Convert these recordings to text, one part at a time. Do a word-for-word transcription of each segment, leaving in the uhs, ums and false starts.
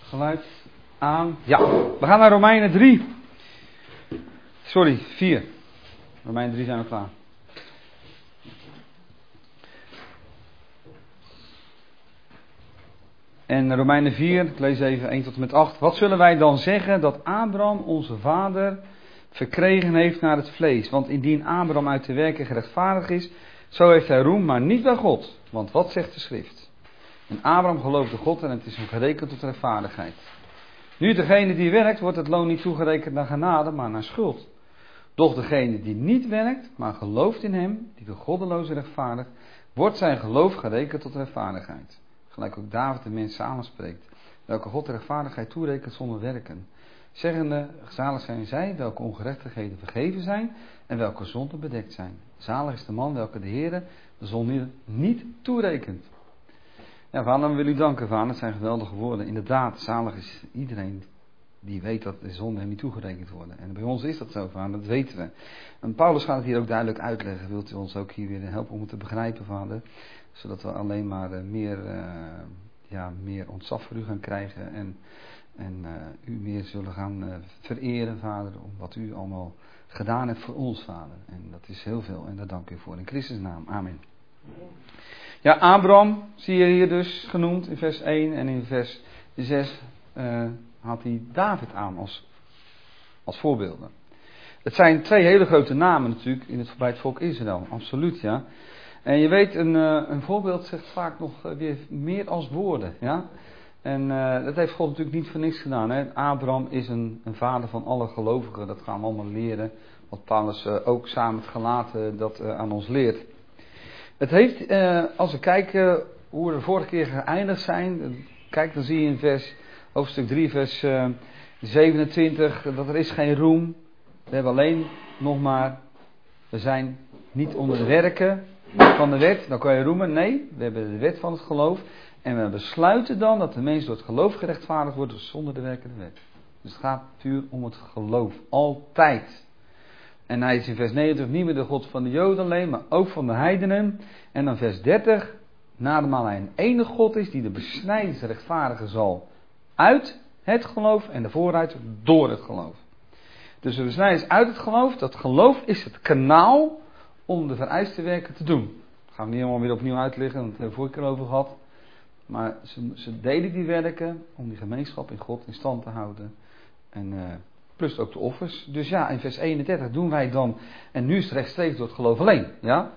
Geluid aan. Ja, we gaan naar Romeinen drie. Sorry, vier. Romeinen drie zijn we klaar. En Romeinen vier, ik lees even één tot en met acht. Wat zullen wij dan zeggen dat Abraham, onze vader, verkregen heeft naar het vlees? Want indien Abraham uit de werken gerechtvaardigd is, zo heeft hij roem, maar niet bij God. Want wat zegt de schrift? En Abraham geloofde God en het is hem gerekend tot rechtvaardigheid. Nu degene die werkt, wordt het loon niet toegerekend naar genade, maar naar schuld. Doch degene die niet werkt, maar gelooft in hem, die de goddeloze rechtvaardigt, wordt zijn geloof gerekend tot rechtvaardigheid. Gelijk ook David de mens samenspreekt, welke God de rechtvaardigheid toerekent zonder werken. Zeggende, zalig zijn zij, welke ongerechtigheden vergeven zijn en welke zonden bedekt zijn. Zalig is de man welke de Heere de zonde niet toerekent. Ja, vader, we willen u danken, vader. Het zijn geweldige woorden. Inderdaad, zalig is iedereen die weet dat de zonden hem niet toegerekend worden. En bij ons is dat zo, vader, dat weten we. En Paulus gaat het hier ook duidelijk uitleggen. Wilt u ons ook hier weer helpen om het te begrijpen, vader? Zodat we alleen maar uh, meer, uh, ja, meer ontzag voor u gaan krijgen. En, en uh, u meer zullen gaan uh, vereren, vader, om wat u allemaal gedaan hebt voor ons, vader. En dat is heel veel. En daar dank u voor. In Christus' naam. Amen. Ja, Abraham zie je hier dus genoemd in vers één en in vers zes uh, haalt hij David aan als, als voorbeelden. Het zijn twee hele grote namen natuurlijk in het, bij het volk Israël, absoluut ja. En je weet, een, uh, een voorbeeld zegt vaak nog uh, weer meer als woorden, ja. En uh, dat heeft God natuurlijk niet voor niks gedaan, hè. Abraham is een, een vader van alle gelovigen, dat gaan we allemaal leren. Wat Paulus uh, ook samen met Galaten dat uh, aan ons leert. Het heeft, uh, als we kijken hoe we de vorige keer geëindigd zijn. Kijk, dan zie je in vers, hoofdstuk drie, vers uh, zevenentwintig, dat er is geen roem. We hebben alleen nog maar, we zijn niet onder de werken van de wet. Dan kan je roemen. Nee, we hebben de wet van het geloof. En we besluiten dan dat de mens door het geloof gerechtvaardigd wordt, dus zonder de werken de wet. Dus het gaat puur om het geloof. Altijd. En hij is in vers negenentwintig niet meer de God van de Joden alleen, maar ook van de heidenen. En dan vers dertig, nadermate hij een enige God is die de besnijders rechtvaardigen zal uit het geloof en de vooruit door het geloof. Dus de besnijders uit het geloof, dat geloof is het kanaal om de vereiste werken te doen. Dat gaan we niet helemaal weer opnieuw uitleggen, want daar hebben we vorige keer over gehad. Maar ze, ze deden die werken om die gemeenschap in God in stand te houden. En uh, plus ook de offers. Dus ja, in vers eenendertig doen wij dan. En nu is het rechtstreeks door het geloof alleen. Ja?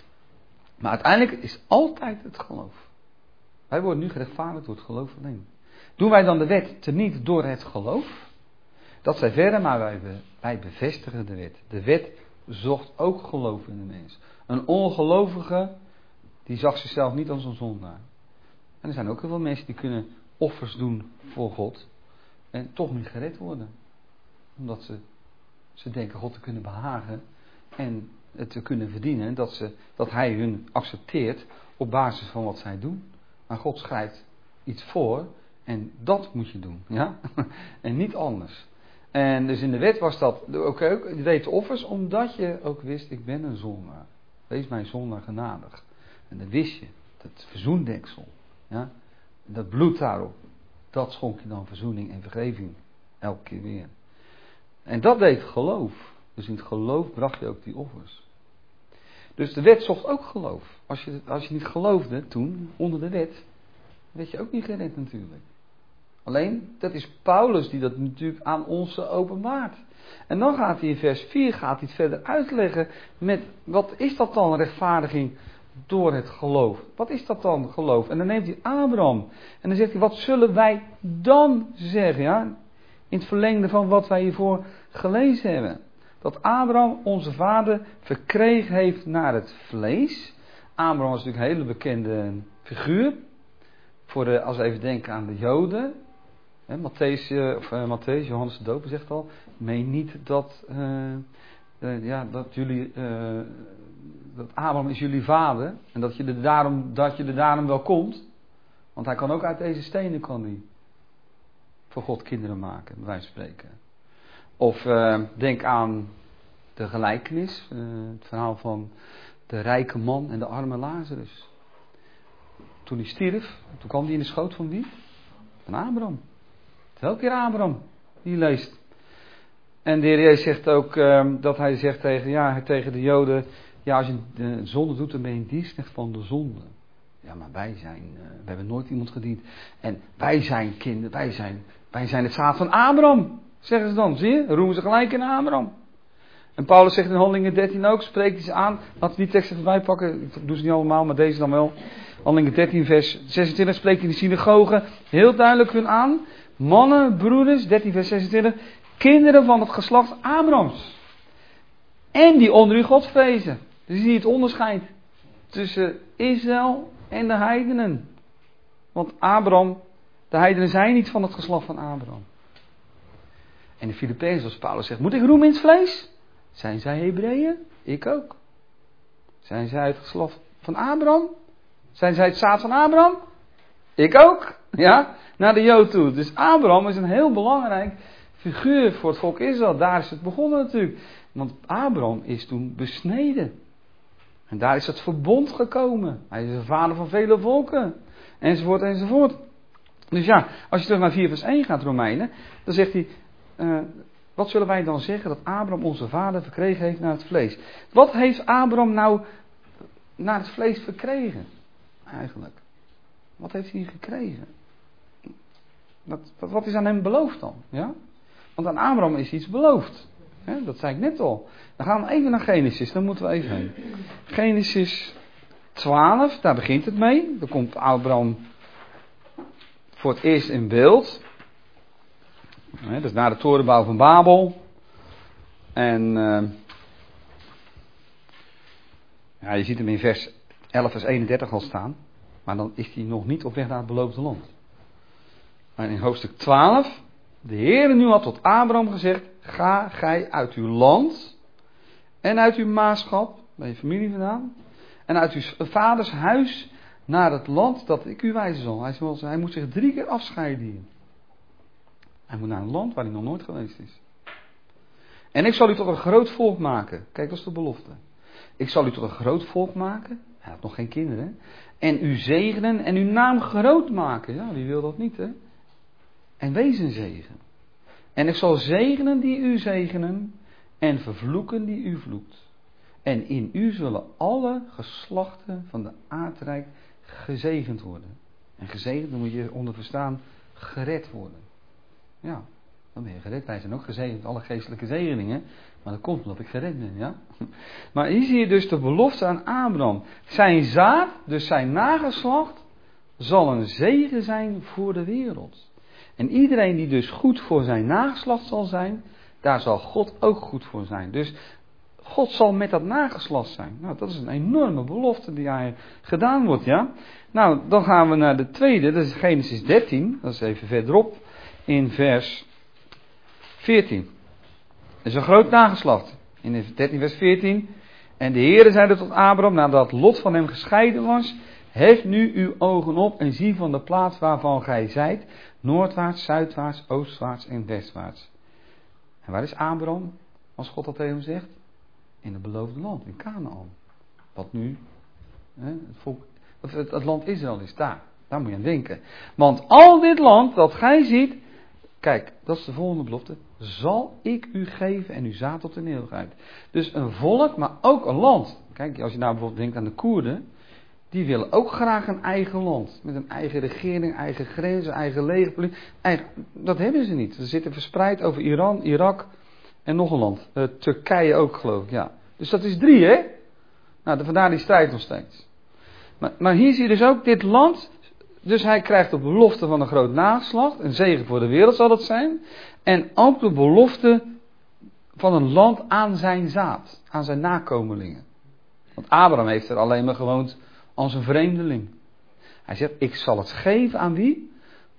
Maar uiteindelijk is altijd het geloof. Wij worden nu gerechtvaardigd door het geloof alleen. Doen wij dan de wet teniet door het geloof? Dat zij verder, maar wij, wij bevestigen de wet. De wet zocht ook geloof in de mens. Een ongelovige, die zag zichzelf niet als een zondaar. En er zijn ook heel veel mensen die kunnen offers doen voor God. En toch niet gered worden. Omdat ze, ze denken God te kunnen behagen. En het te kunnen verdienen. Dat, ze, dat hij hun accepteert op basis van wat zij doen. Maar God schrijft iets voor. En dat moet je doen. Ja? En niet anders. En dus in de wet was dat ook, ook je deed de offers omdat je ook wist, ik ben een zondaar. Wees mijn zondaar genadig. En dat wist je. Dat verzoendeksel. Ja? Dat bloed daarop. Dat schonk je dan verzoening en vergeving. Elke keer weer. En dat deed geloof. Dus in het geloof bracht je ook die offers. Dus de wet zocht ook geloof. Als je, als je niet geloofde toen, onder de wet, werd je ook niet gered natuurlijk. Alleen, dat is Paulus die dat natuurlijk aan ons openbaart. En dan gaat hij in vers vier gaat hij het verder uitleggen met, wat is dat dan, rechtvaardiging door het geloof? Wat is dat dan, geloof? En dan neemt hij Abraham. En dan zegt hij, wat zullen wij dan zeggen? Ja? In het verlengde van wat wij hiervoor gelezen hebben. Dat Abraham, onze vader, verkregen heeft naar het vlees. Abraham was natuurlijk een hele bekende figuur. Voor de, als we even denken aan de Joden. Hè, Matthäus, of, uh, Matthäus, Johannes de Doper zegt al. Meen niet dat, uh, uh, ja, dat jullie... Uh, dat Abraham is jullie vader. En dat je, er daarom, dat je er daarom wel komt. Want hij kan ook uit deze stenen kan hij voor God kinderen maken, bij wijze van spreken. Of uh, denk aan de gelijkenis. Uh, het verhaal van de rijke man en de arme Lazarus. Toen hij stierf, toen kwam hij in de schoot van wie? Van Abraham. Elke keer Abraham, die leest. En de Heer Jezus zegt ook uh, dat hij zegt tegen, ja, tegen de Joden, ja, als je de zonde doet, dan ben je een dienstknecht van de zonde. Ja, maar wij zijn, uh, we hebben nooit iemand gediend. En wij zijn kinderen, wij zijn, wij zijn het zaad van Abraham, zeggen ze dan. Zie je? Roemen ze gelijk in Abraham. En Paulus zegt in Handelingen dertien ook, spreekt hij ze aan. Laten we die teksten voorbij pakken, ik doe ze niet allemaal, maar deze dan wel. Handelingen dertien vers zesentwintig spreekt hij in de synagoge heel duidelijk hun aan. Mannen, broeders, dertien vers zesentwintig, kinderen van het geslacht Abrahams. En die onder u God vrezen. Dus zie je het onderscheid tussen Israël en de heidenen. Want Abraham, de heidenen zijn niet van het geslacht van Abraham. En in Filippenzen, zoals Paulus zegt, moet ik roemen in het vlees? Zijn zij Hebreeën? Ik ook. Zijn zij het geslacht van Abraham? Zijn zij het zaad van Abraham? Ik ook. Ja, naar de Jood toe. Dus Abraham is een heel belangrijk figuur voor het volk Israël. Daar is het begonnen natuurlijk. Want Abraham is toen besneden. En daar is het verbond gekomen. Hij is de vader van vele volken. Enzovoort, enzovoort. Dus ja, als je terug naar vier vers één gaat, Romeinen, dan zegt hij, uh, wat zullen wij dan zeggen dat Abraham onze vader verkregen heeft naar het vlees? Wat heeft Abraham nou naar het vlees verkregen? Eigenlijk. Wat heeft hij gekregen? Wat, wat, wat is aan hem beloofd dan? Ja? Want aan Abraham is iets beloofd. Hè? Dat zei ik net al. Dan gaan we even naar Genesis, dan moeten we even heen. Genesis twaalf, daar begint het mee. Dan komt Abraham voor het eerst in beeld. Hè, dat is na de torenbouw van Babel. En uh, ja, je ziet hem in vers elf vers eenendertig al staan. Maar dan is hij nog niet op weg naar het beloofde land. Maar in hoofdstuk twaalf, de Heere nu had tot Abraham gezegd, ga gij uit uw land en uit uw maagschap, bij je familie vandaan, en uit uw vaders huis naar het land dat ik u wijzen zal. Hij, zal, hij moet zich drie keer afscheiden hier. Hij moet naar een land waar hij nog nooit geweest is. En ik zal u tot een groot volk maken. Kijk, dat is de belofte. Ik zal u tot een groot volk maken. Hij had nog geen kinderen. En u zegenen en uw naam groot maken. Ja, wie wil dat niet, hè? En wees een zegen. En ik zal zegenen die u zegenen. En vervloeken die u vloekt. En in u zullen alle geslachten van de aardrijk gezegend worden. En gezegend, dan moet je onder verstaan, gered worden. Ja, dan ben je gered. Wij zijn ook gezegend, alle geestelijke zegeningen. Maar dat komt omdat ik gered ben, ja. Maar hier zie je dus de belofte aan Abraham. Zijn zaad, dus zijn nageslacht, zal een zegen zijn voor de wereld. En iedereen die dus goed voor zijn nageslacht zal zijn, daar zal God ook goed voor zijn. Dus God zal met dat nageslacht zijn. Nou, dat is een enorme belofte die hij gedaan wordt, ja. Nou, dan gaan we naar de tweede, dat is Genesis dertien, dat is even verderop, in vers veertien. Dat is een groot nageslacht. In dertien vers veertien. En de Heere zeide tot Abraham, nadat Lot van hem gescheiden was, hef nu uw ogen op en zie van de plaats waarvan gij zijt, noordwaarts, zuidwaarts, oostwaarts en westwaarts. En waar is Abraham, als God dat tegen hem zegt? In het beloofde land, in Kanaan. Wat nu hè, het, volk, het, het land Israël is, daar. Daar moet je aan denken. Want al dit land dat gij ziet, kijk, dat is de volgende belofte, zal ik u geven en uw zaad tot in de eeuwigheid. Dus een volk, maar ook een land. Kijk, als je nou bijvoorbeeld denkt aan de Koerden, die willen ook graag een eigen land. Met een eigen regering, eigen grenzen, eigen legerpolitie. Eigen, dat hebben ze niet. Ze zitten verspreid over Iran, Irak en nog een land. Uh, Turkije ook, geloof ik, ja. Dus dat is drie, hè? Nou, vandaar die strijd nog steeds. Maar, maar hier zie je dus ook dit land. Dus hij krijgt de belofte van een groot nageslacht. Een zegen voor de wereld zal het zijn. En ook de belofte van een land aan zijn zaad. Aan zijn nakomelingen. Want Abraham heeft er alleen maar gewoond als een vreemdeling. Hij zegt, ik zal het geven aan wie?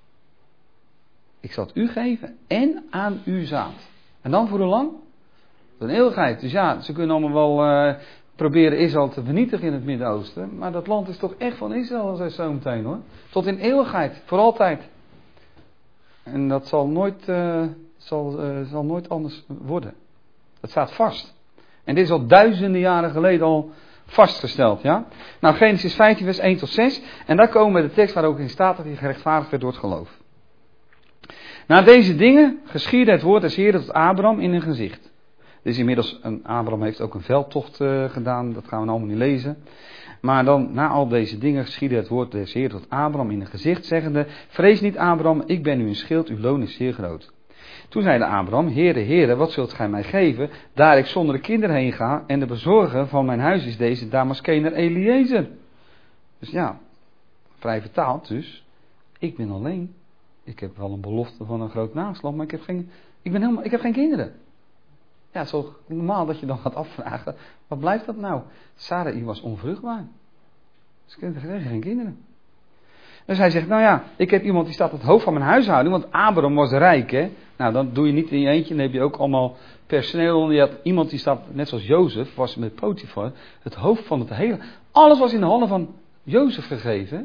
Ik zal het u geven en aan uw zaad. En dan voor hoe lang? Voor een eeuwigheid. Dus ja, ze kunnen allemaal wel uh, proberen Israël te vernietigen in het Midden-Oosten. Maar dat land is toch echt van Israël, zei zo meteen hoor. Tot in eeuwigheid, voor altijd. En dat zal nooit, uh, zal, uh, zal nooit anders worden. Dat staat vast. En dit is al duizenden jaren geleden al vastgesteld, ja. Nou, Genesis vijftien vers één tot zes. En daar komen we de tekst waar ook in staat dat hij gerechtvaardigd werd door het geloof. Na deze dingen geschiedde het woord des Heeren tot Abraham in een gezicht. Dus inmiddels, een, Abraham heeft ook een veldtocht uh, gedaan, dat gaan we allemaal niet lezen. Maar dan, na al deze dingen, geschiedde het woord des Heeren tot Abraham in een gezicht, zeggende: vrees niet, Abraham, ik ben u een schild, uw loon is zeer groot. Toen zeide Abraham: Heere, Heere, wat zult gij mij geven, daar ik zonder de kinderen heen ga, en de bezorger van mijn huis is deze Damaskener Eliezer. Dus ja, vrij vertaald dus, ik ben alleen. Ik heb wel een belofte van een groot nageslacht, maar ik heb geen, ik ben helemaal, ik heb geen kinderen. Ja, het is toch normaal dat je dan gaat afvragen, wat blijft dat nou? Sarai was onvruchtbaar. Dus ik kreeg geen kinderen. Dus hij zegt, nou ja, ik heb iemand die staat het hoofd van mijn huishouding, want Abraham was rijk, hè. Nou, dan doe je niet in je eentje, dan heb je ook allemaal personeel onder. Je had iemand die staat, net zoals Jozef, was met Potifar, het hoofd van het hele. Alles was in de handen van Jozef gegeven.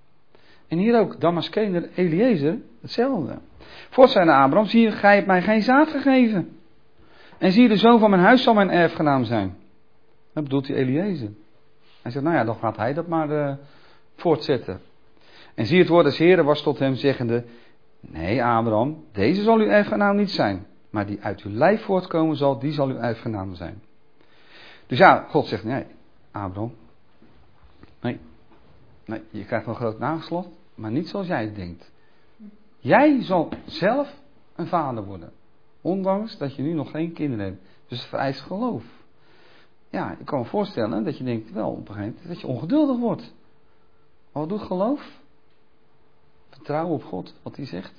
En hier ook, Damaskener Eliezer, hetzelfde. Voort zei naar Abraham, zie je, gij hebt mij geen zaad gegeven. En zie je, de zoon van mijn huis zal mijn erfgenaam zijn. Dat bedoelt hij Eliezer. Hij zegt, nou ja, dan gaat hij dat maar uh, voortzetten. En zie, het woord des Heren was tot hem zeggende: nee, Abraham, deze zal uw erfgenaam niet zijn. Maar die uit uw lijf voortkomen zal, die zal uw erfgenaam zijn. Dus ja, God zegt, nee, Abraham. Nee, nee, je krijgt wel groot nageslacht, maar niet zoals jij het denkt. Jij zal zelf een vader worden. Ondanks dat je nu nog geen kinderen hebt. Dus het vereist geloof. Ja, ik kan me voorstellen dat je denkt wel op een gegeven moment dat je ongeduldig wordt. Maar wat doet geloof? Vertrouwen op God, wat hij zegt.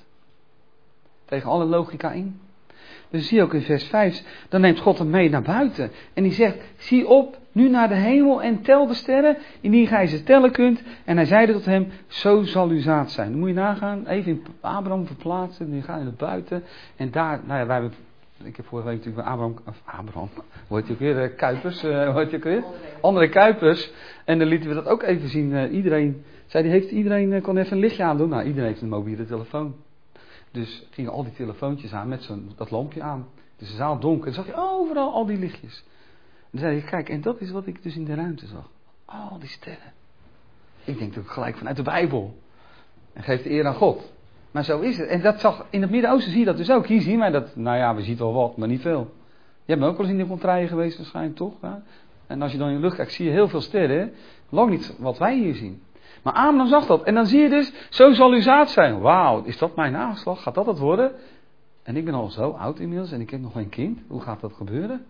Tegen alle logica in. Dus zie je ook in vers vijf, dan neemt God hem mee naar buiten. En hij zegt, zie op, nu naar de hemel en tel de sterren, indien gij ze tellen kunt. En hij zeide tot hem, zo zal uw zaad zijn. Dan moet je nagaan, even in Abraham verplaatsen, nu ga je naar buiten. En daar, nou ja, wij hebben, ik heb vorige week natuurlijk bij Abraham, of Abraham, hoe heet hij ook weer, uh, Kuipers, uh, hoe heet hij ook weer? André Kuipers. En dan lieten we dat ook even zien, uh, iedereen, zei die, heeft iedereen, uh, kon even een lichtje aandoen? Nou, iedereen heeft een mobiele telefoon. Dus gingen al die telefoontjes aan met zo'n, dat lampje aan. Dus de zaal donker. Dan zag je overal al die lichtjes. En dan zei je, kijk, en dat is wat ik dus in de ruimte zag. Al die sterren. Ik denk ook gelijk vanuit de Bijbel. En geef de eer aan God. Maar zo is het. En dat zag, in het Midden-Oosten zie je dat dus ook. Hier zien wij dat, nou ja, we zien wel wat, maar niet veel. Je hebt ook wel eens in de contraien geweest waarschijnlijk, toch? Ja? En als je dan in de lucht kijkt, zie je heel veel sterren. Lang niet wat wij hier zien. Maar Abraham zag dat. En dan zie je dus, zo zal uw zaad zijn. Wauw, is dat mijn nageslag? Gaat dat het worden? En ik ben al zo oud inmiddels en ik heb nog geen kind. Hoe gaat dat gebeuren?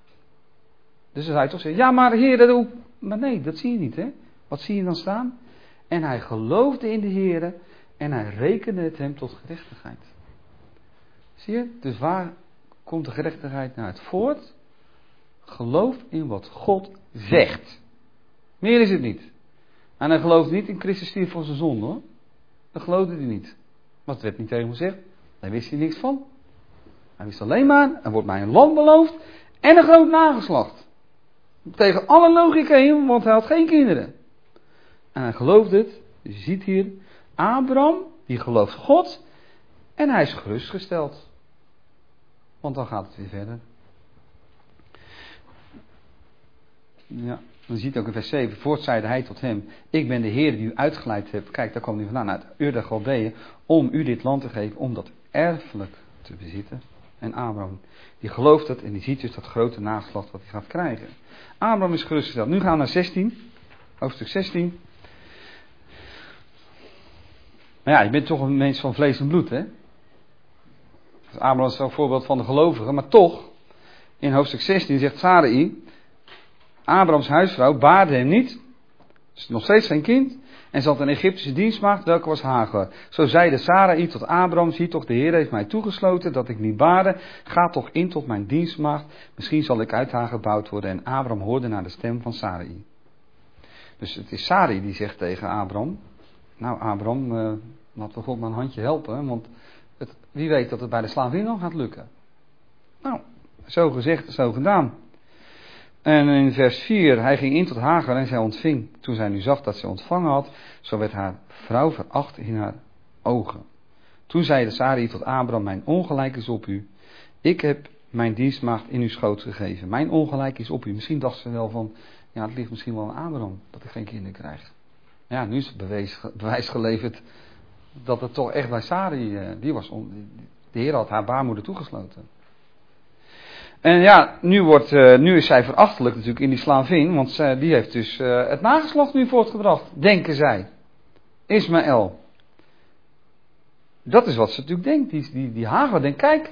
Dus dan zou je toch zeggen, ja maar Heer, dat ook. Maar nee, dat zie je niet, hè. Wat zie je dan staan? En hij geloofde in de Heer en hij rekende het hem tot gerechtigheid. Zie je? Dus waar komt de gerechtigheid naar het voort? Geloof in wat God zegt. Meer is het niet. En hij geloofde niet in Christus stierf voor zijn zonde, hoor. Dat geloofde hij niet. Want het werd niet tegen hem gezegd. Daar wist hij niks van. Hij wist alleen maar, er wordt mij een land beloofd en een groot nageslacht. Tegen alle logica in, want hij had geen kinderen. En hij geloofde het. Dus je ziet hier, Abraham, die gelooft God en hij is gerustgesteld. Want dan gaat het weer verder. Ja. Dan ziet ook in vers zeven, voort zeide hij tot hem, ik ben de Heer die u uitgeleid hebt. Kijk, daar kwam hij vandaan, uit Ur der Galdeeën, om u dit land te geven, om dat erfelijk te bezitten. En Abraham, die gelooft het en die ziet dus dat grote nageslacht wat hij gaat krijgen. Abraham is gerustgesteld. Nu gaan we naar zestien, hoofdstuk zestien. Maar ja, je bent toch een mens van vlees en bloed, hè? Dus Abraham is zo'n voorbeeld van de gelovigen, maar toch, in hoofdstuk zestien zegt Sarai, Abrahams huisvrouw baarde hem niet, dus nog steeds geen kind, en ze had een Egyptische dienstmaagd, welke was Hagar. Zo zeide Sarai tot Abraham, zie toch, de Heer heeft mij toegesloten dat ik niet baarde, ga toch in tot mijn dienstmaagd, misschien zal ik uit haar gebouwd worden. En Abraham hoorde naar de stem van Sarai. Dus het is Sarai die zegt tegen Abraham, nou Abraham, uh, laten we God maar een handje helpen, want het, wie weet dat het bij de slavin nog gaat lukken. Nou, zo gezegd, zo gedaan. En in vers vier, hij ging in tot Hagar en zij ontving. Toen zij nu zag dat zij ontvangen had, zo werd haar vrouw veracht in haar ogen. Toen zeide Sarai tot Abraham, mijn ongelijk is op u. Ik heb mijn dienstmaagd in uw schoot gegeven. Mijn ongelijk is op u. Misschien dacht ze wel van, ja het ligt misschien wel aan Abraham, dat ik geen kinderen krijg. Ja, nu is het bewijs, bewijs geleverd dat het toch echt bij Sarai, uh, die was on, de Heer had haar baarmoeder toegesloten. En ja, nu, wordt, uh, nu is zij verachtelijk natuurlijk in die slavin, want uh, die heeft dus uh, het nageslacht nu voortgebracht, denken zij. Ismaël. Dat is wat ze natuurlijk denkt. Die, die, die Hagar denkt, kijk,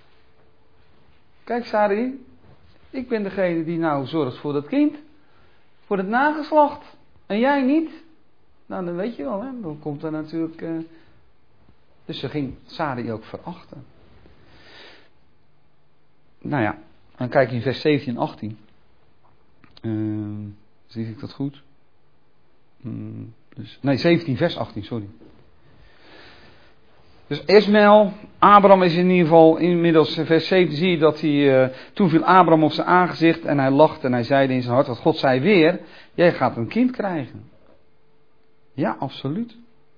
kijk Sarai, ik ben degene die nou zorgt voor dat kind, voor het nageslacht, en jij niet. Nou, dan weet je wel, hè, dan komt er natuurlijk... Uh... Dus ze ging Sarai ook verachten. Nou ja, dan kijk je in vers zeventien en achttien. Uh, zie ik dat goed? Hmm, dus, nee, zeventien vers achttien, sorry. Dus Ismaël, Abraham is in ieder geval, inmiddels in vers zeventien zie je dat hij, uh, toen viel Abraham op zijn aangezicht en hij lachte en hij zeide in zijn hart, want God zei weer, jij gaat een kind krijgen. Ja, absoluut.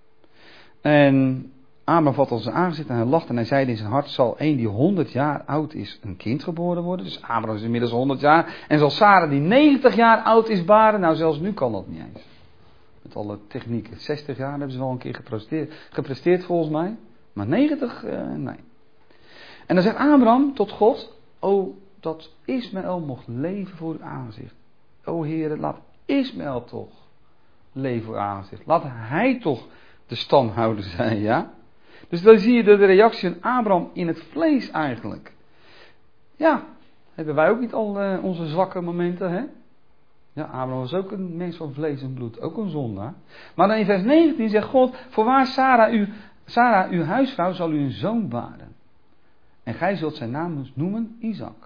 En Abraham vatte op zijn aangezicht en hij lachte en hij zeide in zijn hart, zal een die honderd jaar oud is een kind geboren worden? Dus Abraham is inmiddels honderd jaar. En zal Sarah die negentig jaar oud is baren? Nou, zelfs nu kan dat niet eens. Met alle technieken. zestig jaar hebben ze wel een keer gepresteerd, gepresteerd volgens mij. Maar negentig, uh, nee. En dan zegt Abraham tot God, o, dat Ismaël mocht leven voor uw aangezicht. O Heere, laat Ismaël toch leven voor uw aangezicht. Laat hij toch de stamhouder zijn, ja? Dus dan zie je de reactie van Abraham in het vlees eigenlijk. Ja, hebben wij ook niet al uh, onze zwakke momenten, hè? Ja, Abraham was ook een mens van vlees en bloed, ook een zondaar. Maar dan in vers negentien zegt God, voorwaar Sarah, u, Sarah, uw huisvrouw, zal u een zoon baren. En gij zult zijn naam noemen Isaac.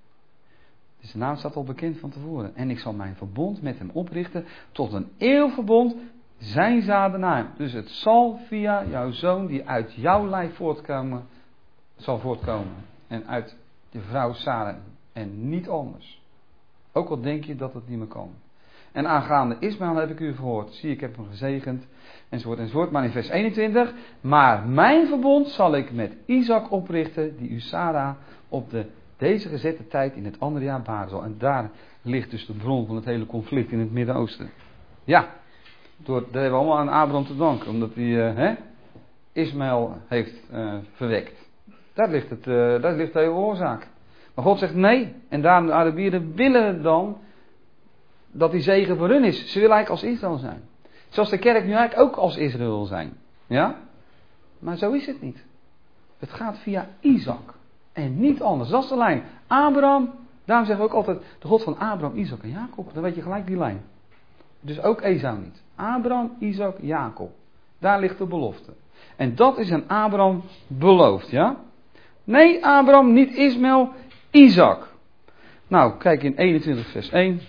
Dus de naam staat al bekend van tevoren. En ik zal mijn verbond met hem oprichten tot een eeuwverbond, zijn zaden na hem. Dus het zal via jouw zoon die uit jouw lijf voortkomen, zal voortkomen. En uit de vrouw Sarah. En niet anders. Ook al denk je dat het niet meer kan. En aangaande Ismaël heb ik u gehoord. Zie, ik heb hem gezegend. Enzovoort, enzovoort. Maar in vers eenentwintig. Maar mijn verbond zal ik met Isaac oprichten, die u Sarah op de, deze gezette tijd in het andere jaar baren zal. En daar ligt dus de bron van het hele conflict in het Midden-Oosten. Ja. Door, dat hebben we allemaal aan Abraham te danken. Omdat hij uh, hè, Ismaël heeft uh, verwekt. Daar ligt, het, uh, daar ligt de hele oorzaak. Maar God zegt nee. En daarom de Arabieren willen dan dat die zegen voor hun is. Ze willen eigenlijk als Israël zijn. Zoals de kerk nu eigenlijk ook als Israël wil zijn. Ja? Maar zo is het niet. Het gaat via Isaac. En niet anders. Dat is de lijn. Abraham. Daarom zeggen we ook altijd de God van Abraham, Isaac en Jacob. Dan weet je gelijk die lijn. Dus ook Esau niet. Abraham, Isaac, Jacob. Daar ligt de belofte. En dat is aan Abraham beloofd. Ja? Nee, Abraham, niet Ismaël, Isaac. Nou, kijk in eenentwintig vers één.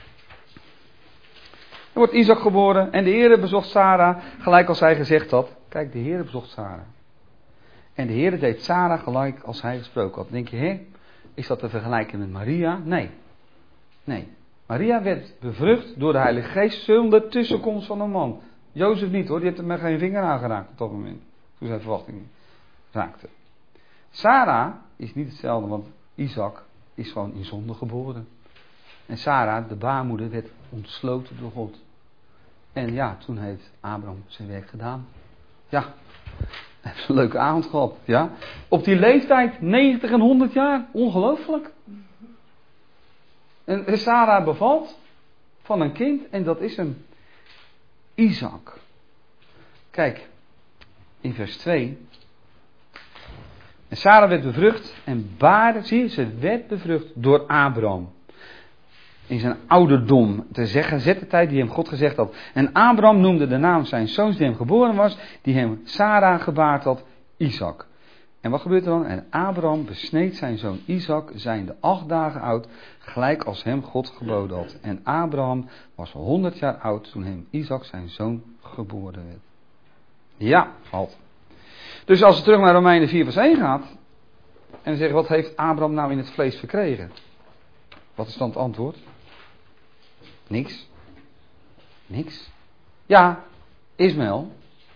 Er wordt Isaac geboren en de Heere bezocht Sarah, gelijk als hij gezegd had. Kijk, de Heere bezocht Sarah. En de Heere deed Sarah gelijk als hij gesproken had. Dan denk je, hé, is dat te vergelijken met Maria? Nee. Nee. Maria werd bevrucht door de Heilige Geest zonder tussenkomst van een man. Jozef niet hoor, die heeft er met geen vinger aangeraakt op dat moment. Toen zijn verwachting raakte. Sarah is niet hetzelfde, want Isaac is gewoon in zonde geboren. En Sarah, de baarmoeder, werd ontsloten door God. En ja, toen heeft Abraham zijn werk gedaan. Ja, hij heeft een leuke avond gehad. Ja. Op die leeftijd, negentig en honderd jaar, ongelooflijk. En Sarah bevalt van een kind en dat is een Isaac. Kijk, in vers twee. En Sarah werd bevrucht en baarde, zie je, ze werd bevrucht door Abraham. In zijn ouderdom, te zeggen, zet de tijd die hem God gezegd had. En Abraham noemde de naam zijn zoons die hem geboren was, die hem Sarah gebaard had, Isaac. En wat gebeurt er dan? En Abraham besneed zijn zoon Isaac, zijnde acht dagen oud, gelijk als hem God geboden had. En Abraham was honderd jaar oud toen hem Isaac zijn zoon geboren werd. Ja, halt. Dus als we terug naar Romeinen vier vers één gaat, en zeggen, wat heeft Abraham nou in het vlees verkregen? Wat is dan het antwoord? Niks. Niks. Ja, Ismaël.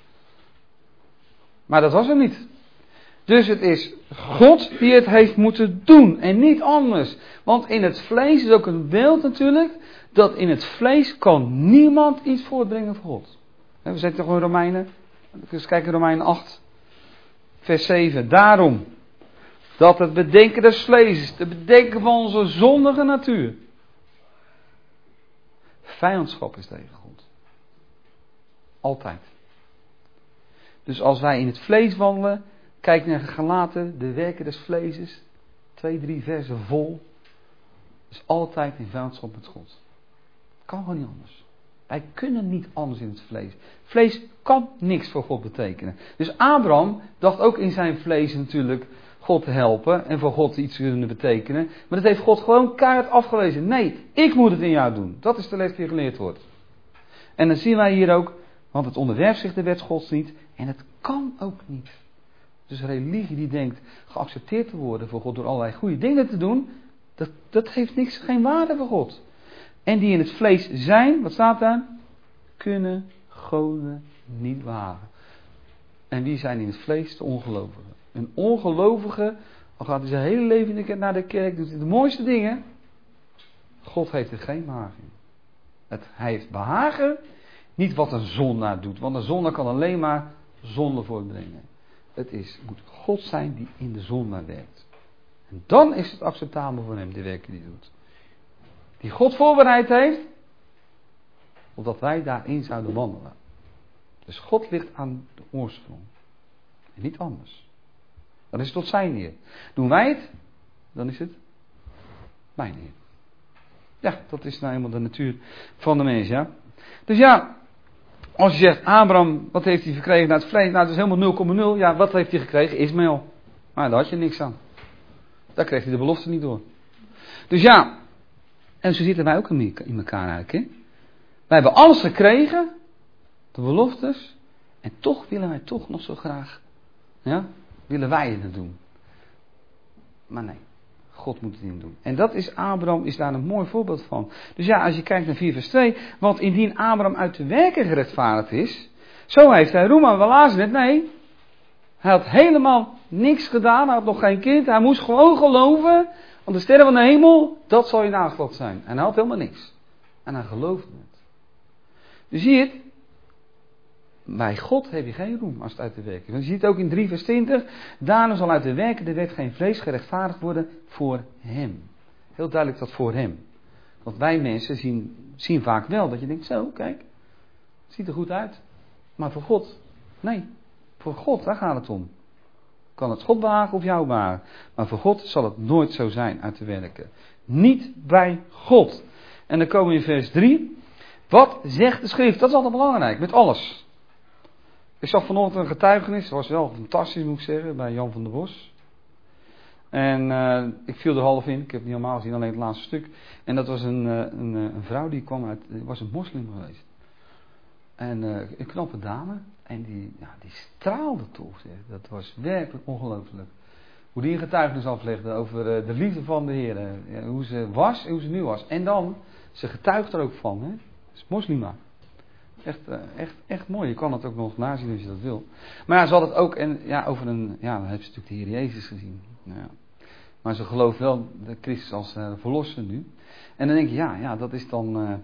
Maar dat was hem niet. Dus het is God die het heeft moeten doen en niet anders. Want in het vlees is ook een beeld natuurlijk, dat in het vlees kan niemand iets voortbrengen voor God. We zetten toch in Romeinen Dus kijk in Romeinen acht, vers zeven. Daarom, dat het bedenken des vlees, het bedenken van onze zondige natuur, vijandschap is tegen God. Altijd. Dus als wij in het vlees wandelen, kijk naar Galaten, de werken des vleeses, twee, drie versen vol, is altijd in vijandschap met God. Kan gewoon niet anders. Wij kunnen niet anders in het vlees. Vlees kan niks voor God betekenen. Dus Abraham dacht ook in zijn vlees natuurlijk God te helpen en voor God iets te kunnen betekenen. Maar dat heeft God gewoon keihard afgewezen. Nee, ik moet het in jou doen. Dat is de les die geleerd wordt. En dan zien wij hier ook, want het onderwerpt zich de wet Gods niet en het kan ook niet. Dus religie die denkt geaccepteerd te worden voor God door allerlei goede dingen te doen, dat, dat heeft niks, geen waarde voor God. En die in het vlees zijn, wat staat daar? Kunnen goden niet wagen. En wie zijn in het vlees? De ongelovigen. Een ongelovige, al gaat hij zijn hele leven naar de kerk, doet hij de mooiste dingen. God heeft er geen behagen in. Het, hij heeft behagen, niet wat een zondaar doet. Want een zondaar kan alleen maar zonde voortbrengen. Het is, moet God zijn die in de zondaar werkt. En dan is het acceptabel voor hem, de werken die hij doet. Die God voorbereid heeft, opdat wij daarin zouden wandelen. Dus God ligt aan de oorsprong. En niet anders. Dan is het tot zijn eer. Doen wij het, dan is het mijn eer. Ja, dat is nou eenmaal de natuur van de mens, ja. Dus ja, als je zegt, Abraham, wat heeft hij gekregen naar het vlees? Nou, dat is helemaal nul komma nul. Ja, wat heeft hij gekregen? Ismaël. Maar daar had je niks aan. Daar kreeg hij de belofte niet door. Dus ja, en zo zitten wij ook in elkaar eigenlijk, hè. Wij hebben alles gekregen, de beloftes, en toch willen wij toch nog zo graag, ja, willen wij het doen. Maar nee, God moet het niet doen. En dat is, Abraham is daar een mooi voorbeeld van. Dus ja, als je kijkt naar vier vers twee, want indien Abraham uit de werken gerechtvaardigd is, zo heeft hij roem aan. We lazen het, nee, hij had helemaal niks gedaan, hij had nog geen kind, hij moest gewoon geloven, want de sterren van de hemel, dat zal je nageslacht zijn. En hij had helemaal niks. En hij geloofde het. Dus zie je het, bij God heb je geen roem als het uit de werken. Want je ziet ook in drie vers twintig, daarna zal uit de werken de wet geen vlees gerechtvaardigd worden voor hem. Heel duidelijk dat voor hem. Want wij mensen zien, zien vaak wel dat je denkt, zo kijk, het ziet er goed uit. Maar voor God, nee, voor God, daar gaat het om. Kan het God behagen of jou behagen. Maar voor God zal het nooit zo zijn uit te werken. Niet bij God. En dan komen we in vers drie. Wat zegt de schrift? Dat is altijd belangrijk, met alles. Ik zag vanochtend een getuigenis. Dat was wel fantastisch, moet ik zeggen, bij Jan van der Bos. En uh, ik viel er half in. Ik heb het niet helemaal gezien, alleen het laatste stuk. En dat was een, uh, een, uh, een vrouw die kwam uit, was een moslim geweest. En uh, een knappe dame. En die, ja, die straalde toch. Zeg. Dat was werkelijk ongelooflijk. Hoe die een getuigenis aflegde over uh, de liefde van de Heer. Uh, hoe ze was en hoe ze nu was. En dan, ze getuigt er ook van. Hè? Dat is moslima. Echt, uh, echt, echt mooi. Je kan het ook nog nazien als je dat wil. Maar ja, ze had het ook en, ja, over een... Ja, dan heeft ze natuurlijk de Heer Jezus gezien. Nou ja. Maar ze gelooft wel de Christus als uh, verlosser nu. En dan denk je, ja, ja dat is dan... Uh,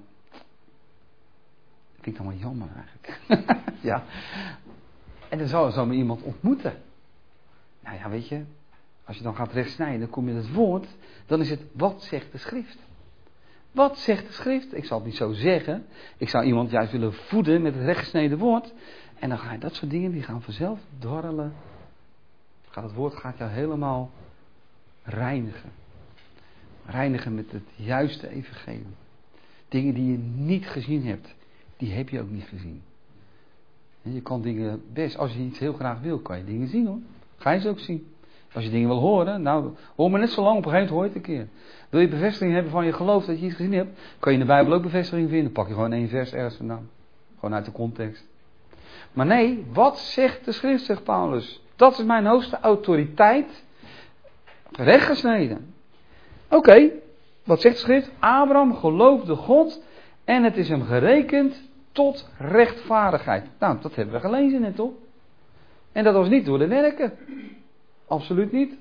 vind ik dan wel jammer eigenlijk. Ja. En dan zou je zo maar iemand ontmoeten. Nou ja, weet je, als je dan gaat rechtsnijden, dan kom je het woord, dan is het, wat zegt de schrift? Wat zegt de schrift? Ik zal het niet zo zeggen. Ik zou iemand juist willen voeden met het rechtgesneden woord. En dan ga je dat soort dingen, die gaan vanzelf dwarrelen. Gaat het woord gaat jou helemaal reinigen. Reinigen met het juiste evangelie. Dingen die je niet gezien hebt, die heb je ook niet gezien. En je kan dingen best, als je iets heel graag wil, kan je dingen zien hoor. Ga je ze ook zien. Als je dingen wil horen, nou, hoor maar net zo lang, op een gegeven moment hoor je het een keer. Wil je bevestiging hebben van je geloof dat je iets gezien hebt, kan je in de Bijbel ook bevestiging vinden. Pak je gewoon één vers ergens vandaan. Gewoon uit de context. Maar nee, wat zegt de schrift, zegt Paulus. Dat is mijn hoogste autoriteit. Rechtgesneden. Oké, okay, wat zegt de schrift? Abraham geloofde God en het is hem gerekend tot rechtvaardigheid. Nou, dat hebben we gelezen net toch? En dat was niet door de werken. Absoluut niet.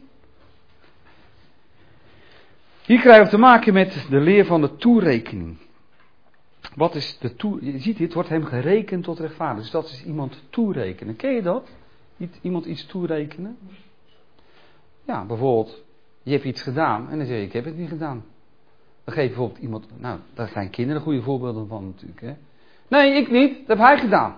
Hier krijgen we te maken met de leer van de toerekening. wat is de toe... Je ziet, het wordt hem gerekend tot rechtvaardig. Dus dat is iemand toerekenen. Ken je dat? Iemand iets toerekenen? Ja, bijvoorbeeld, je hebt iets gedaan en dan zeg je, ik heb het niet gedaan. Dan geef je bijvoorbeeld iemand, nou, daar zijn kinderen goede voorbeelden van natuurlijk. Hè? Nee, ik niet, dat heb hij gedaan.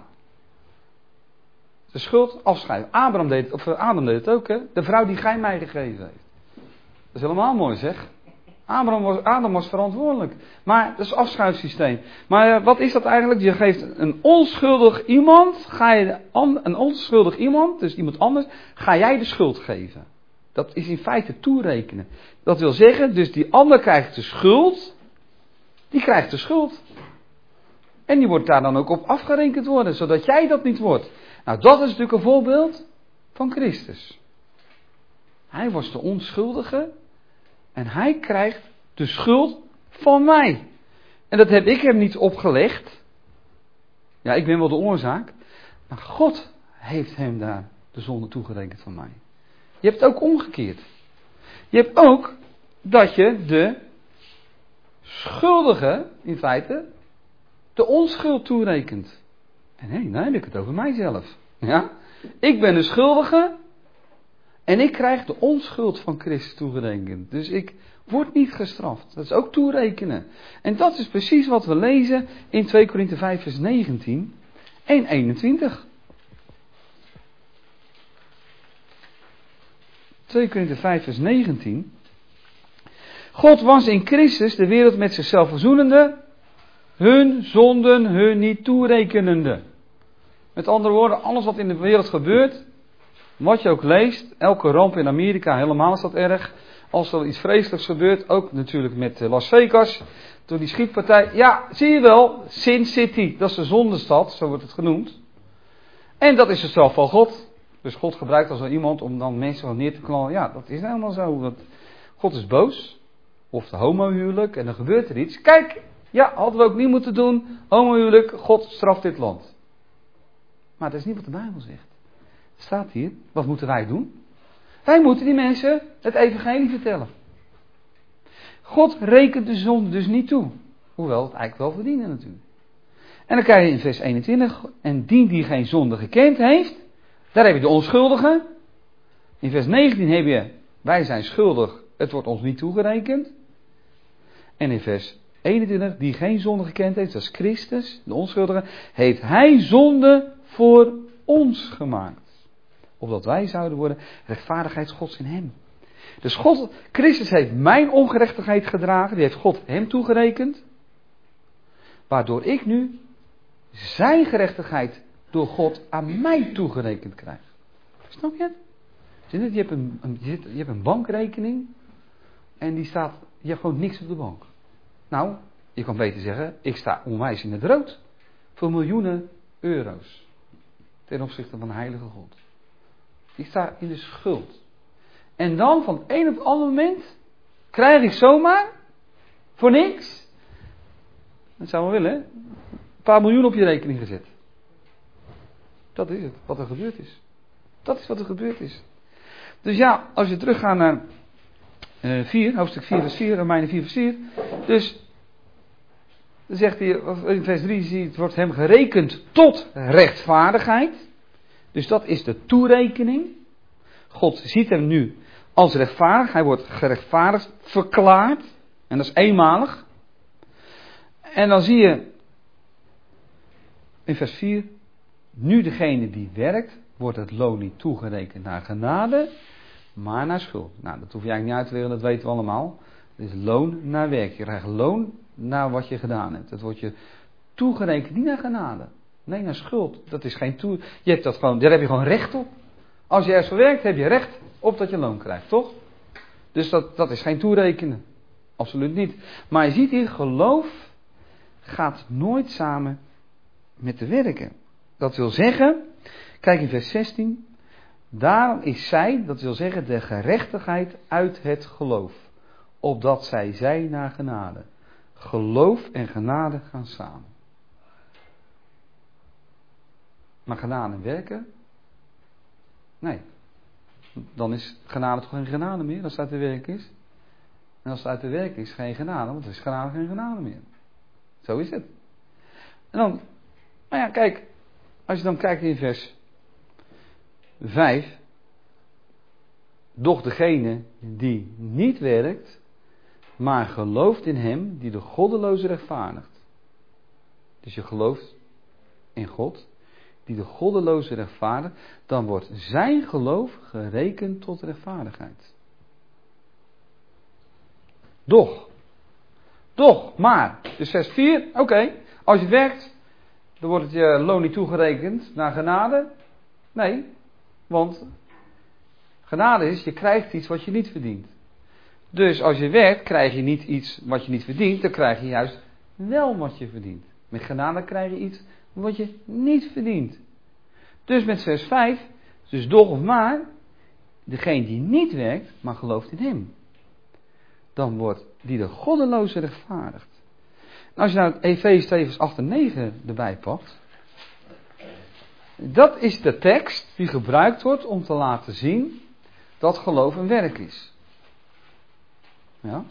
De schuld afschrijven. Abraham deed, of Adam deed het ook, hè? De vrouw die gij mij gegeven heeft. Dat is helemaal mooi, zeg. Abraham was, Adam was verantwoordelijk. Maar dat is een afschuifsysteem. Maar wat is dat eigenlijk? Je geeft een onschuldig iemand, ga je een onschuldig iemand, dus iemand anders, ga jij de schuld geven. Dat is in feite toerekenen. Dat wil zeggen, dus die ander krijgt de schuld, die krijgt de schuld. En die wordt daar dan ook op afgerekend worden, zodat jij dat niet wordt. Nou, dat is natuurlijk een voorbeeld van Christus. Hij was de onschuldige en hij krijgt de schuld van mij. En dat heb ik hem niet opgelegd. Ja, ik ben wel de oorzaak. Maar God heeft hem daar de zonde toegerekend van mij. Je hebt het ook omgekeerd. Je hebt ook dat je de schuldige, in feite, de onschuld toerekent. En hé, nou heb ik het over mijzelf. Ja? Ik ben de schuldige en ik krijg de onschuld van Christus toegerekend. Dus ik word niet gestraft. Dat is ook toerekenen. En dat is precies wat we lezen in twee Korinthe vijf vers negentien en eenentwintig. twee Korinthe vijf vers negentien. God was in Christus de wereld met zichzelf verzoenende, hun zonden hun niet toerekenende. Met andere woorden, alles wat in de wereld gebeurt, wat je ook leest, elke ramp in Amerika, helemaal is dat erg. Als er iets vreselijks gebeurt, ook natuurlijk met Las Vegas, door die schietpartij. Ja, zie je wel, Sin City, dat is de zondestad, zo wordt het genoemd. En dat is het zelf van God. Dus God gebruikt als wel iemand om dan mensen gewoon neer te knallen. Ja, dat is helemaal zo. Dat God is boos. Of de homohuwelijk. En dan gebeurt er iets. Kijk, ja, hadden we ook niet moeten doen. Homohuwelijk, God straft dit land. Maar dat is niet wat de Bijbel zegt. Het staat hier, wat moeten wij doen? Wij moeten die mensen het evangelie vertellen. God rekent de zonde dus niet toe. Hoewel het eigenlijk wel verdienen natuurlijk. En dan krijg je in vers eenentwintig. En die die geen zonde gekend heeft, daar heb je de onschuldige. In vers negentien heb je, wij zijn schuldig, het wordt ons niet toegerekend. En in vers eenentwintig, die geen zonde gekend heeft, dat is Christus, de onschuldige, heeft hij zonde voor ons gemaakt. Opdat wij zouden worden rechtvaardigheid Gods in hem. Dus God, Christus heeft mijn ongerechtigheid gedragen, die heeft God hem toegerekend. Waardoor ik nu zijn gerechtigheid door God aan mij toegerekend krijg. Snap je het? Je hebt een, een, je hebt een bankrekening en die staat, je hebt gewoon niks op de bank. Nou, je kan beter zeggen, ik sta onwijs in het rood. Voor miljoenen euro's. Ten opzichte van de heilige God. Ik sta in de schuld. En dan van het een op het andere moment krijg ik zomaar voor niks. Dat zou wel willen, hè? Een paar miljoen op je rekening gezet. Dat is het, wat er gebeurd is. Dat is wat er gebeurd is. Dus ja, als je teruggaat naar uh, vier, hoofdstuk vier vers vier, Romeinen vier vers vier. Dus, dan zegt hij, in vers drie, zie je, het wordt hem gerekend tot rechtvaardigheid. Dus dat is de toerekening. God ziet hem nu als rechtvaardig. Hij wordt gerechtvaardigd, verklaard. En dat is eenmalig. En dan zie je in vers vier. Nu degene die werkt, wordt het loon niet toegerekend naar genade, maar naar schuld. Nou, dat hoef je eigenlijk niet uit te leggen, dat weten we allemaal. Het is loon naar werk. Je krijgt loon naar wat je gedaan hebt. Het wordt je toegerekend, niet naar genade. Nee, naar schuld. Dat is geen toe. Je hebt dat gewoon, daar heb je gewoon recht op. Als je ergens voor werkt, heb je recht op dat je loon krijgt, toch? Dus dat, dat is geen toerekenen. Absoluut niet. Maar je ziet hier, geloof gaat nooit samen met de werken. Dat wil zeggen, kijk in vers zestien. Daarom is zij, dat wil zeggen de gerechtigheid uit het geloof. Opdat zij zij naar genade. Geloof en genade gaan samen. Maar genade en werken? Nee. Dan is genade toch geen genade meer als het uit de werk is. En als het uit de werk is, geen genade, want er is genade geen genade meer. Zo is het. En dan, nou ja, kijk, als je dan kijkt in vers vijf. Doch degene die niet werkt, maar gelooft in hem die de goddeloze rechtvaardigt. Dus je gelooft in God, die de goddeloze rechtvaardigt, dan wordt zijn geloof gerekend tot rechtvaardigheid. Doch. Doch, maar. Dus vers vier, oké, okay, als je werkt, dan wordt het je loon niet toegerekend naar genade. Nee, want genade is, je krijgt iets wat je niet verdient. Dus als je werkt, krijg je niet iets wat je niet verdient, dan krijg je juist wel wat je verdient. Met genade krijg je iets wat je niet verdient. Dus met vers vijf, dus doch of maar, degene die niet werkt, maar gelooft in hem. Dan wordt die de goddeloze rechtvaardigt. En als je nou Efeze twee vers acht en negen erbij pakt. Dat is de tekst die gebruikt wordt om te laten zien dat geloof een werk is. Ja.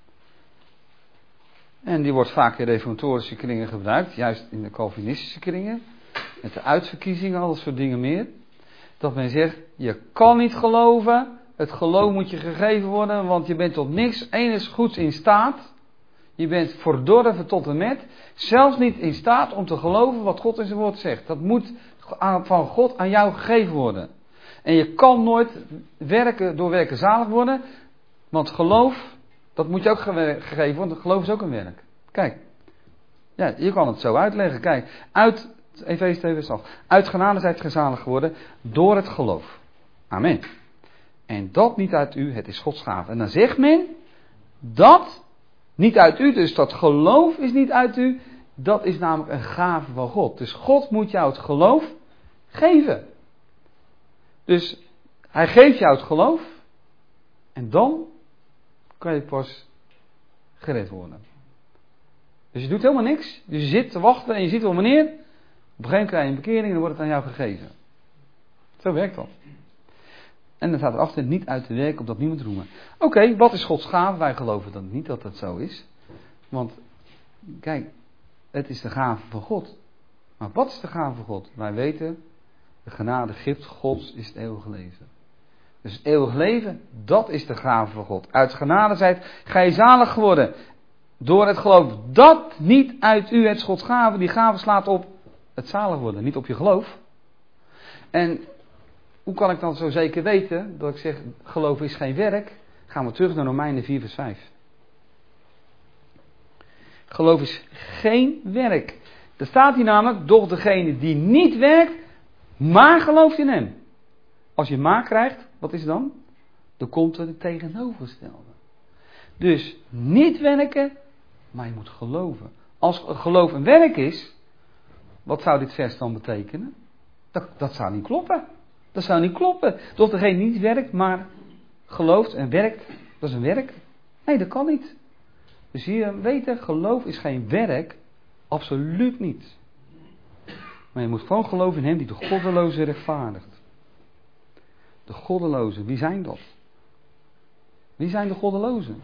En die wordt vaak in reformatorische kringen gebruikt, juist in de Calvinistische kringen. Met de uitverkiezingen, al dat soort dingen meer. Dat men zegt, je kan niet geloven, het geloof moet je gegeven worden, want je bent tot niks enig goeds in staat. Je bent verdorven tot en met, zelfs niet in staat om te geloven wat God in zijn woord zegt. Dat moet van God aan jou gegeven worden. En je kan nooit werken, door werken zalig worden, want geloof, dat moet je ook gegeven worden, geloof is ook een werk. Kijk, ja, je kan het zo uitleggen. Kijk, uit Efeze twee vers acht. Uit genade zijt ge zalig geworden door het geloof. Amen. En dat niet uit u, het is Gods gave. En dan zegt men, dat niet uit u, dus dat geloof is niet uit u, dat is namelijk een gave van God. Dus God moet jou het geloof geven. Dus hij geeft jou het geloof en dan kan je pas gered worden. Dus je doet helemaal niks. Dus je zit te wachten en je ziet wel wanneer. Op een gegeven moment krijg je een bekering en dan wordt het aan jou gegeven. Zo werkt dat. En dan staat erachter niet uit te werken op dat niemand roemen. Oké, okay, wat is Gods gave? Wij geloven dan niet dat dat zo is. Want, kijk, het is de gave van God. Maar wat is de gave van God? Wij weten, de genade gift Gods is het eeuwige leven. Dus het eeuwige leven, dat is de gave van God. Uit genade zijt gij zalig geworden. Door het geloof. Dat niet uit u, het is Gods gave. Die gave slaat op het zalig worden, niet op je geloof. En hoe kan ik dan zo zeker weten dat ik zeg, geloof is geen werk? Gaan we terug naar Romeinen vier vers vijf. Geloof is geen werk. Er staat hier namelijk, doch degene die niet werkt, maar gelooft in hem. Als je maar krijgt, wat is dan? Dan komt er het tegenovergestelde. Dus niet werken, maar je moet geloven. Als geloof een werk is, wat zou dit vers dan betekenen? Dat, dat zou niet kloppen. Dat zou niet kloppen. Doch degene die niet werkt, maar gelooft en werkt, dat is een werk. Nee, dat kan niet. Dus hier weten, geloof is geen werk. Absoluut niet. Maar je moet gewoon geloven in hem die de goddeloze rechtvaardigt. De goddelozen, wie zijn dat? Wie zijn de goddelozen?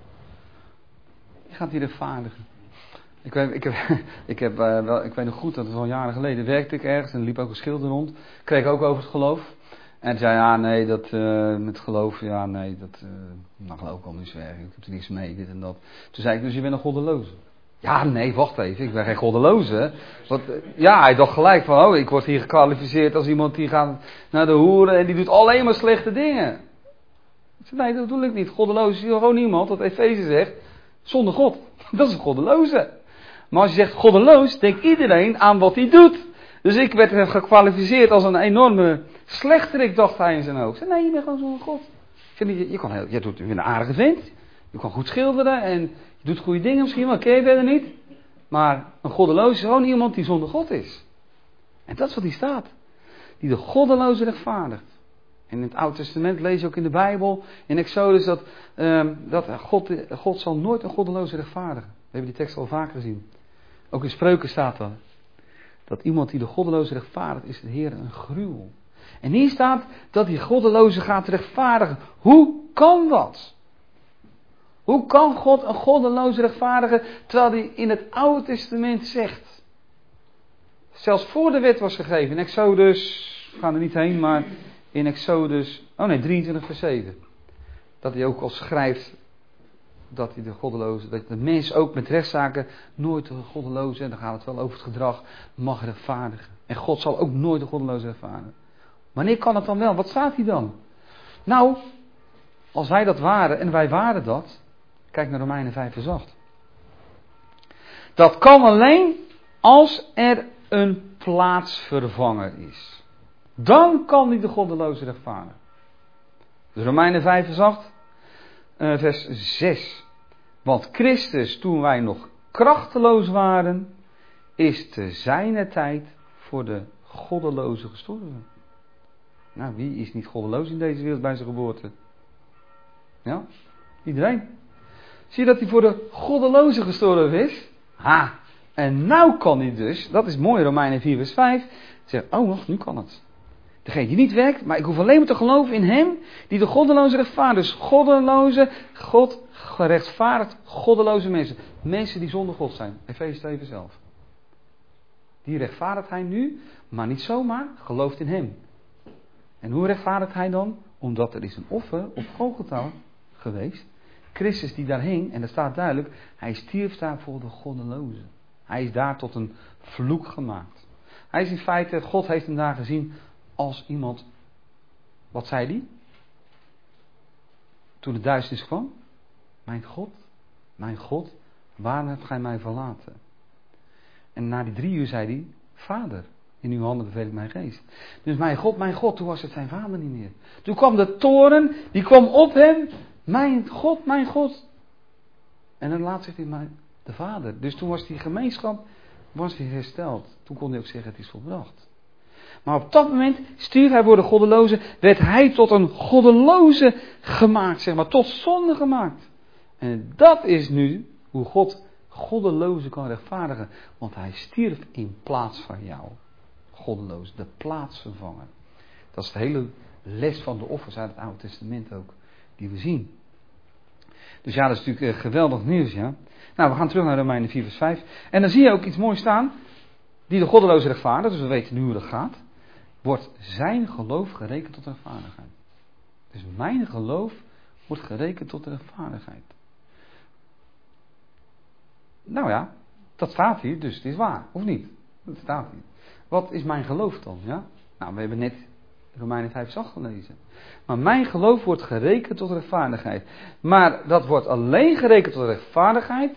Wie gaat die rechtvaardigen? Ik weet, ik heb, ik, heb, uh, wel, ik weet nog goed, dat is al jaren geleden, werkte ik ergens en liep ook een schilder rond. Kreeg ook over het geloof. En zei, ja nee, dat uh, met geloof, ja nee, dat uh, mag geloof ik al niet zo erg. Ik heb er niks mee, dit en dat. Toen zei ik, dus je bent een goddeloze. Ja nee, wacht even, ik ben geen goddeloze. Want, uh, ja, hij dacht gelijk van, oh, ik word hier gekwalificeerd als iemand die gaat naar de hoeren en die doet alleen maar slechte dingen. Ik zei, nee, dat bedoel ik niet. Goddeloze is gewoon iemand, wat Efeze zegt, zonder God. Dat is een goddeloze. Maar als je zegt goddeloos, denkt iedereen aan wat hij doet. Dus ik werd gekwalificeerd als een enorme slechterik, dacht hij in zijn hoofd. Ik zei, nee, je bent gewoon zonder God. Ik zei, je, je, kan heel, je doet je bent een aardige vent. Je kan goed schilderen en je doet goede dingen misschien, maar ken je verder niet. Maar een goddeloos is gewoon iemand die zonder God is. En dat is wat hier staat. Die de goddeloze rechtvaardigt. En in het Oude Testament lees je ook in de Bijbel, in Exodus, dat, um, dat God, God zal nooit een goddeloze rechtvaardigen. We hebben die tekst al vaker gezien. Ook in Spreuken staat dat. Dat iemand die de goddeloze rechtvaardigt, is de Heer een gruwel. En hier staat dat die goddeloze gaat rechtvaardigen. Hoe kan dat? Hoe kan God een goddeloze rechtvaardigen, terwijl hij in het Oude Testament zegt Zelfs voor de wet was gegeven. In Exodus, we gaan er niet heen, maar in Exodus, oh nee, drieëntwintig vers zeven. Dat hij ook al schrijft dat hij de goddeloze, dat de mens ook met rechtszaken nooit de goddeloze, en dan gaat het wel over het gedrag, mag rechtvaardigen. En God zal ook nooit de goddeloze rechtvaardigen. Wanneer kan het dan wel? Wat staat hij dan? Nou, als wij dat waren, en wij waren dat, kijk naar Romeinen vijf vers acht. Dat kan alleen als er een plaatsvervanger is. Dan kan hij de goddeloze rechtvaardigen. Dus Romeinen vijf vers acht, uh, vers zes. Want Christus, toen wij nog krachteloos waren, is te zijner tijd voor de goddeloze gestorven. Nou, wie is niet goddeloos in deze wereld bij zijn geboorte? Ja, iedereen. Zie je dat hij voor de goddeloze gestorven is? Ha, en nou kan hij dus, dat is mooi, Romeinen vier vers vijf, zegt, oh nog, nu kan het. Degene die niet werkt, maar ik hoef alleen maar te geloven in hem, die de goddeloze rechtvaardigt. Dus goddeloze, God gerechtvaardigt goddeloze mensen. Mensen die zonder God zijn. Efeze twee vers elf. Die rechtvaardigt hij nu, maar niet zomaar, gelooft in hem. En hoe rechtvaardigt hij dan? Omdat er is een offer op Golgotha geweest. Christus die daar hing, en dat staat duidelijk, hij stierf daar voor de goddelozen. Hij is daar tot een vloek gemaakt. Hij is in feite, God heeft hem daar gezien als iemand, wat zei hij? Toen de duisternis kwam, mijn God, mijn God, waarom hebt gij mij verlaten? En na die drie uur zei hij, Vader, in uw handen beveel ik mijn geest. Dus mijn God, mijn God, toen was het zijn vader niet meer. Toen kwam de toorn, die kwam op hem, mijn God, mijn God. En dan laat zich hij mijn, de vader. Dus toen was die gemeenschap, was weer hersteld. Toen kon hij ook zeggen, het is volbracht. Maar op dat moment stierf hij voor de goddeloze, werd hij tot een goddeloze gemaakt, zeg maar, tot zonde gemaakt. En dat is nu hoe God goddeloze kan rechtvaardigen. Want hij stierf in plaats van jou. Goddeloos, de plaatsvervanger. Dat is de hele les van de offers uit het Oude Testament ook, die we zien. Dus ja, dat is natuurlijk geweldig nieuws, ja. Nou, we gaan terug naar Romeinen vier vers vijf. En dan zie je ook iets moois staan. Die de goddeloze rechtvaardigt, dus we weten nu hoe dat gaat. Wordt zijn geloof gerekend tot rechtvaardigheid. Dus mijn geloof wordt gerekend tot rechtvaardigheid. Nou ja, dat staat hier, dus het is waar, of niet? Dat staat hier. Wat is mijn geloof dan? Ja? Nou, we hebben net Romeinen vijf vers acht gelezen. Maar mijn geloof wordt gerekend tot rechtvaardigheid. Maar dat wordt alleen gerekend tot rechtvaardigheid.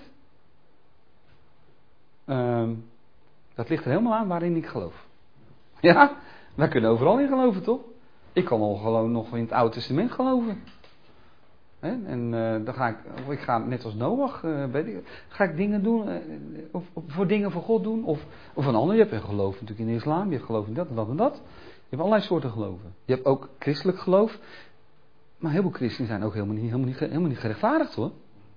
Um, dat ligt er helemaal aan waarin ik geloof. Ja, wij kunnen overal in geloven, toch? Ik kan al gewoon nog in het Oude Testament geloven. He? En uh, dan ga ik, of ik ga net als Noach, uh, weet ik, ga ik dingen doen, uh, of, of voor dingen voor God doen, of, of een ander. Je hebt een geloof natuurlijk in de islam, je hebt geloof in dat en dat en dat. Je hebt allerlei soorten geloven. Je hebt ook christelijk geloof, maar heel veel christenen zijn ook helemaal niet, helemaal niet, helemaal niet gerechtvaardigd, hoor.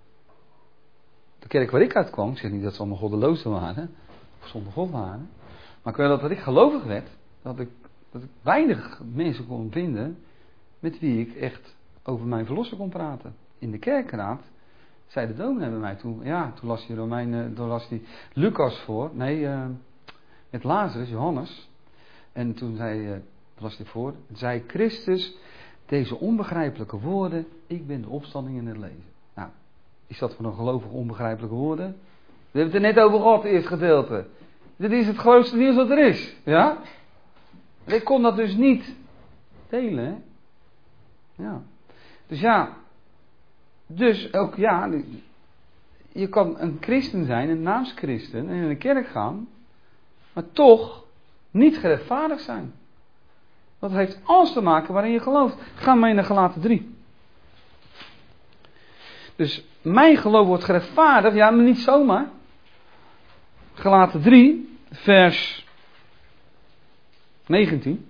De kerk waar ik uitkwam, ik zeg niet dat ze allemaal goddelozen waren, of zonder God waren, maar ik weet dat, dat ik gelovig werd, dat ik, dat ik weinig mensen kon vinden met wie ik echt over mijn verlosser kon praten. In de kerkraad zei de dominee bij mij toen, ja, toen las hij Romeinen, toen las hij Lucas voor, nee, uh, met Lazarus, Johannes, en toen zei, uh, las hij voor, zei Christus deze onbegrijpelijke woorden, ik ben de opstanding en het leven. Nou, is dat voor een gelovige onbegrijpelijke woorden? We hebben het er net over gehad, het eerste gedeelte. Dit is het grootste nieuws wat er is, ja? Ik kon dat dus niet delen, hè? Ja. Dus ja, dus ook ja, je kan een christen zijn, een naamschristen, en in de kerk gaan, maar toch niet gerechtvaardigd zijn. Dat heeft alles te maken waarin je gelooft. Ga maar naar Galaten drie. Dus mijn geloof wordt gerechtvaardigd, ja, maar niet zomaar. Galaten drie, vers negentien.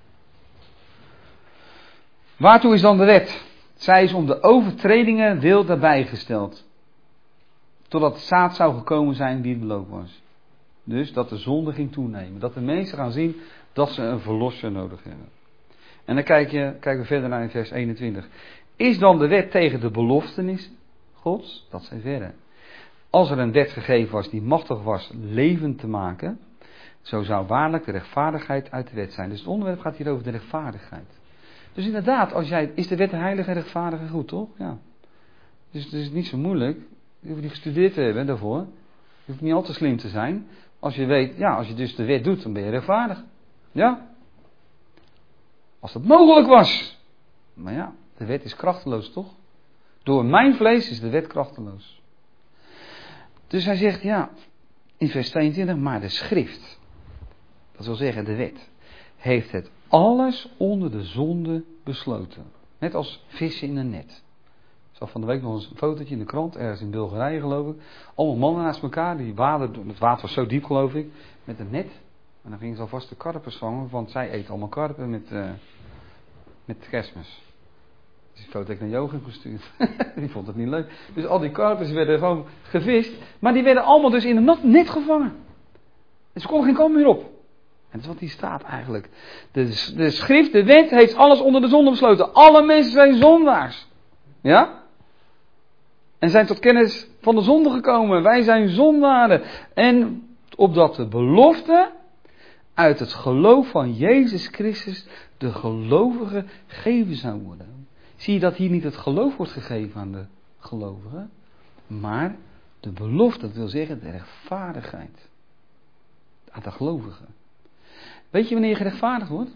Waartoe is dan de wet? Zij is om de overtredingen wil daarbij gesteld. Totdat de zaad zou gekomen zijn die het beloofd was. Dus dat de zonde ging toenemen. Dat de mensen gaan zien dat ze een verlosser nodig hebben. En dan kijk je, kijken we verder naar in vers eenentwintig. Is dan de wet tegen de beloftenis Gods? Dat zij verre. Als er een wet gegeven was die machtig was leven te maken, Zo zou waarlijk de rechtvaardigheid uit de wet zijn. Dus het onderwerp gaat hier over de rechtvaardigheid. Dus inderdaad, als jij, is de wet heilig en rechtvaardig en goed, toch? Ja. Dus het is niet zo moeilijk. Je hoeft niet gestudeerd te hebben daarvoor. Je hoeft niet al te slim te zijn. Als je weet, ja, als je dus de wet doet, dan ben je rechtvaardig. Ja. Als dat mogelijk was. Maar ja, de wet is krachteloos, toch? Door mijn vlees is de wet krachteloos. Dus hij zegt, ja, in vers tweeëntwintig, maar de schrift, dat wil zeggen de wet, heeft het alles onder de zonde besloten. Net als vissen in een net. Ik zag van de week nog eens een fotootje in de krant, ergens in Bulgarije geloof ik. Allemaal mannen naast elkaar, die waderden, het water was zo diep geloof ik, met een net. En dan gingen ze alvast de karpers vangen, want zij eten allemaal karpen met, uh, met kerstmis. Dus die foto heb ik naar Joachim gestuurd. Die vond het niet leuk. Dus al die karpers werden gewoon gevist. Maar die werden allemaal dus in een net gevangen. En ze konden geen kant meer op. En dat is wat hier staat eigenlijk. De, de schrift, de wet, heeft alles onder de zonde besloten. Alle mensen zijn zondaars. Ja? En zijn tot kennis van de zonde gekomen. Wij zijn zondaren. En opdat de belofte uit het geloof van Jezus Christus de gelovigen gegeven zou worden. Zie je dat hier niet het geloof wordt gegeven aan de gelovigen, maar de belofte, dat wil zeggen de rechtvaardigheid aan de gelovigen. Weet je wanneer je gerechtvaardigd wordt?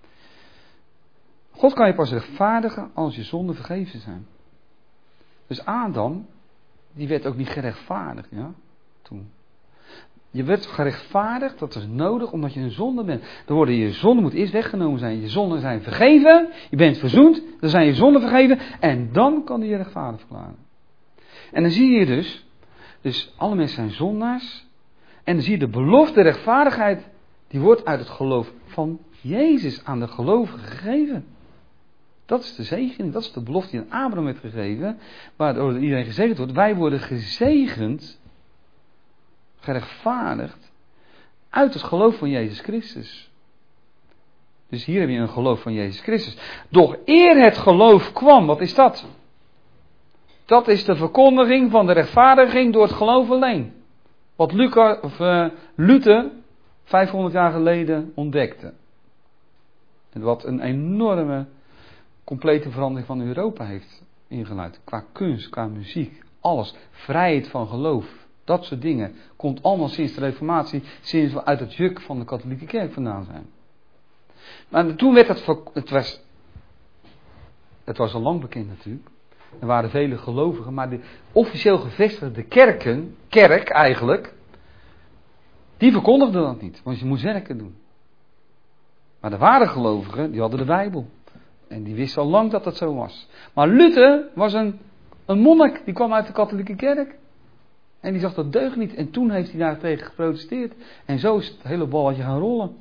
God kan je pas rechtvaardigen als je zonden vergeven zijn. Dus Adam, die werd ook niet gerechtvaardigd, ja, toen. Je werd gerechtvaardigd, dat is nodig omdat je een zonde bent. Dan worden je zonden moet eerst weggenomen zijn. Je zonden zijn vergeven, je bent verzoend, dan zijn je zonden vergeven en dan kan hij je rechtvaardig verklaren. En dan zie je dus, dus alle mensen zijn zondaars. En dan zie je de belofte rechtvaardigheid, die wordt uit het geloof van Jezus aan de gelovigen gegeven. Dat is de zegening, dat is de belofte die aan Abraham werd gegeven, waardoor iedereen gezegend wordt. Wij worden gezegend, gerechtvaardigd, uit het geloof van Jezus Christus. Dus hier heb je een geloof van Jezus Christus. Doch eer het geloof kwam, wat is dat? Dat is de verkondiging van de rechtvaardiging door het geloof alleen. Wat Luca, of, uh, Luther vijfhonderd jaar geleden ontdekte. En wat een enorme, complete verandering van Europa heeft ingeluid. Qua kunst, qua muziek, alles. Vrijheid van geloof. Dat soort dingen komt allemaal sinds de Reformatie, sinds we uit het juk van de katholieke kerk vandaan zijn. Maar toen werd het, het was, het was al lang bekend natuurlijk. Er waren vele gelovigen, maar de officieel gevestigde kerken, kerk eigenlijk, die verkondigden dat niet, want je moest werken doen. Maar de ware gelovigen, die hadden de Bijbel. En die wisten al lang dat dat zo was. Maar Luther was een, een monnik, die kwam uit de katholieke kerk. En die zag dat deugt niet. En toen heeft hij daar tegen geprotesteerd. En zo is het hele balletje gaan rollen.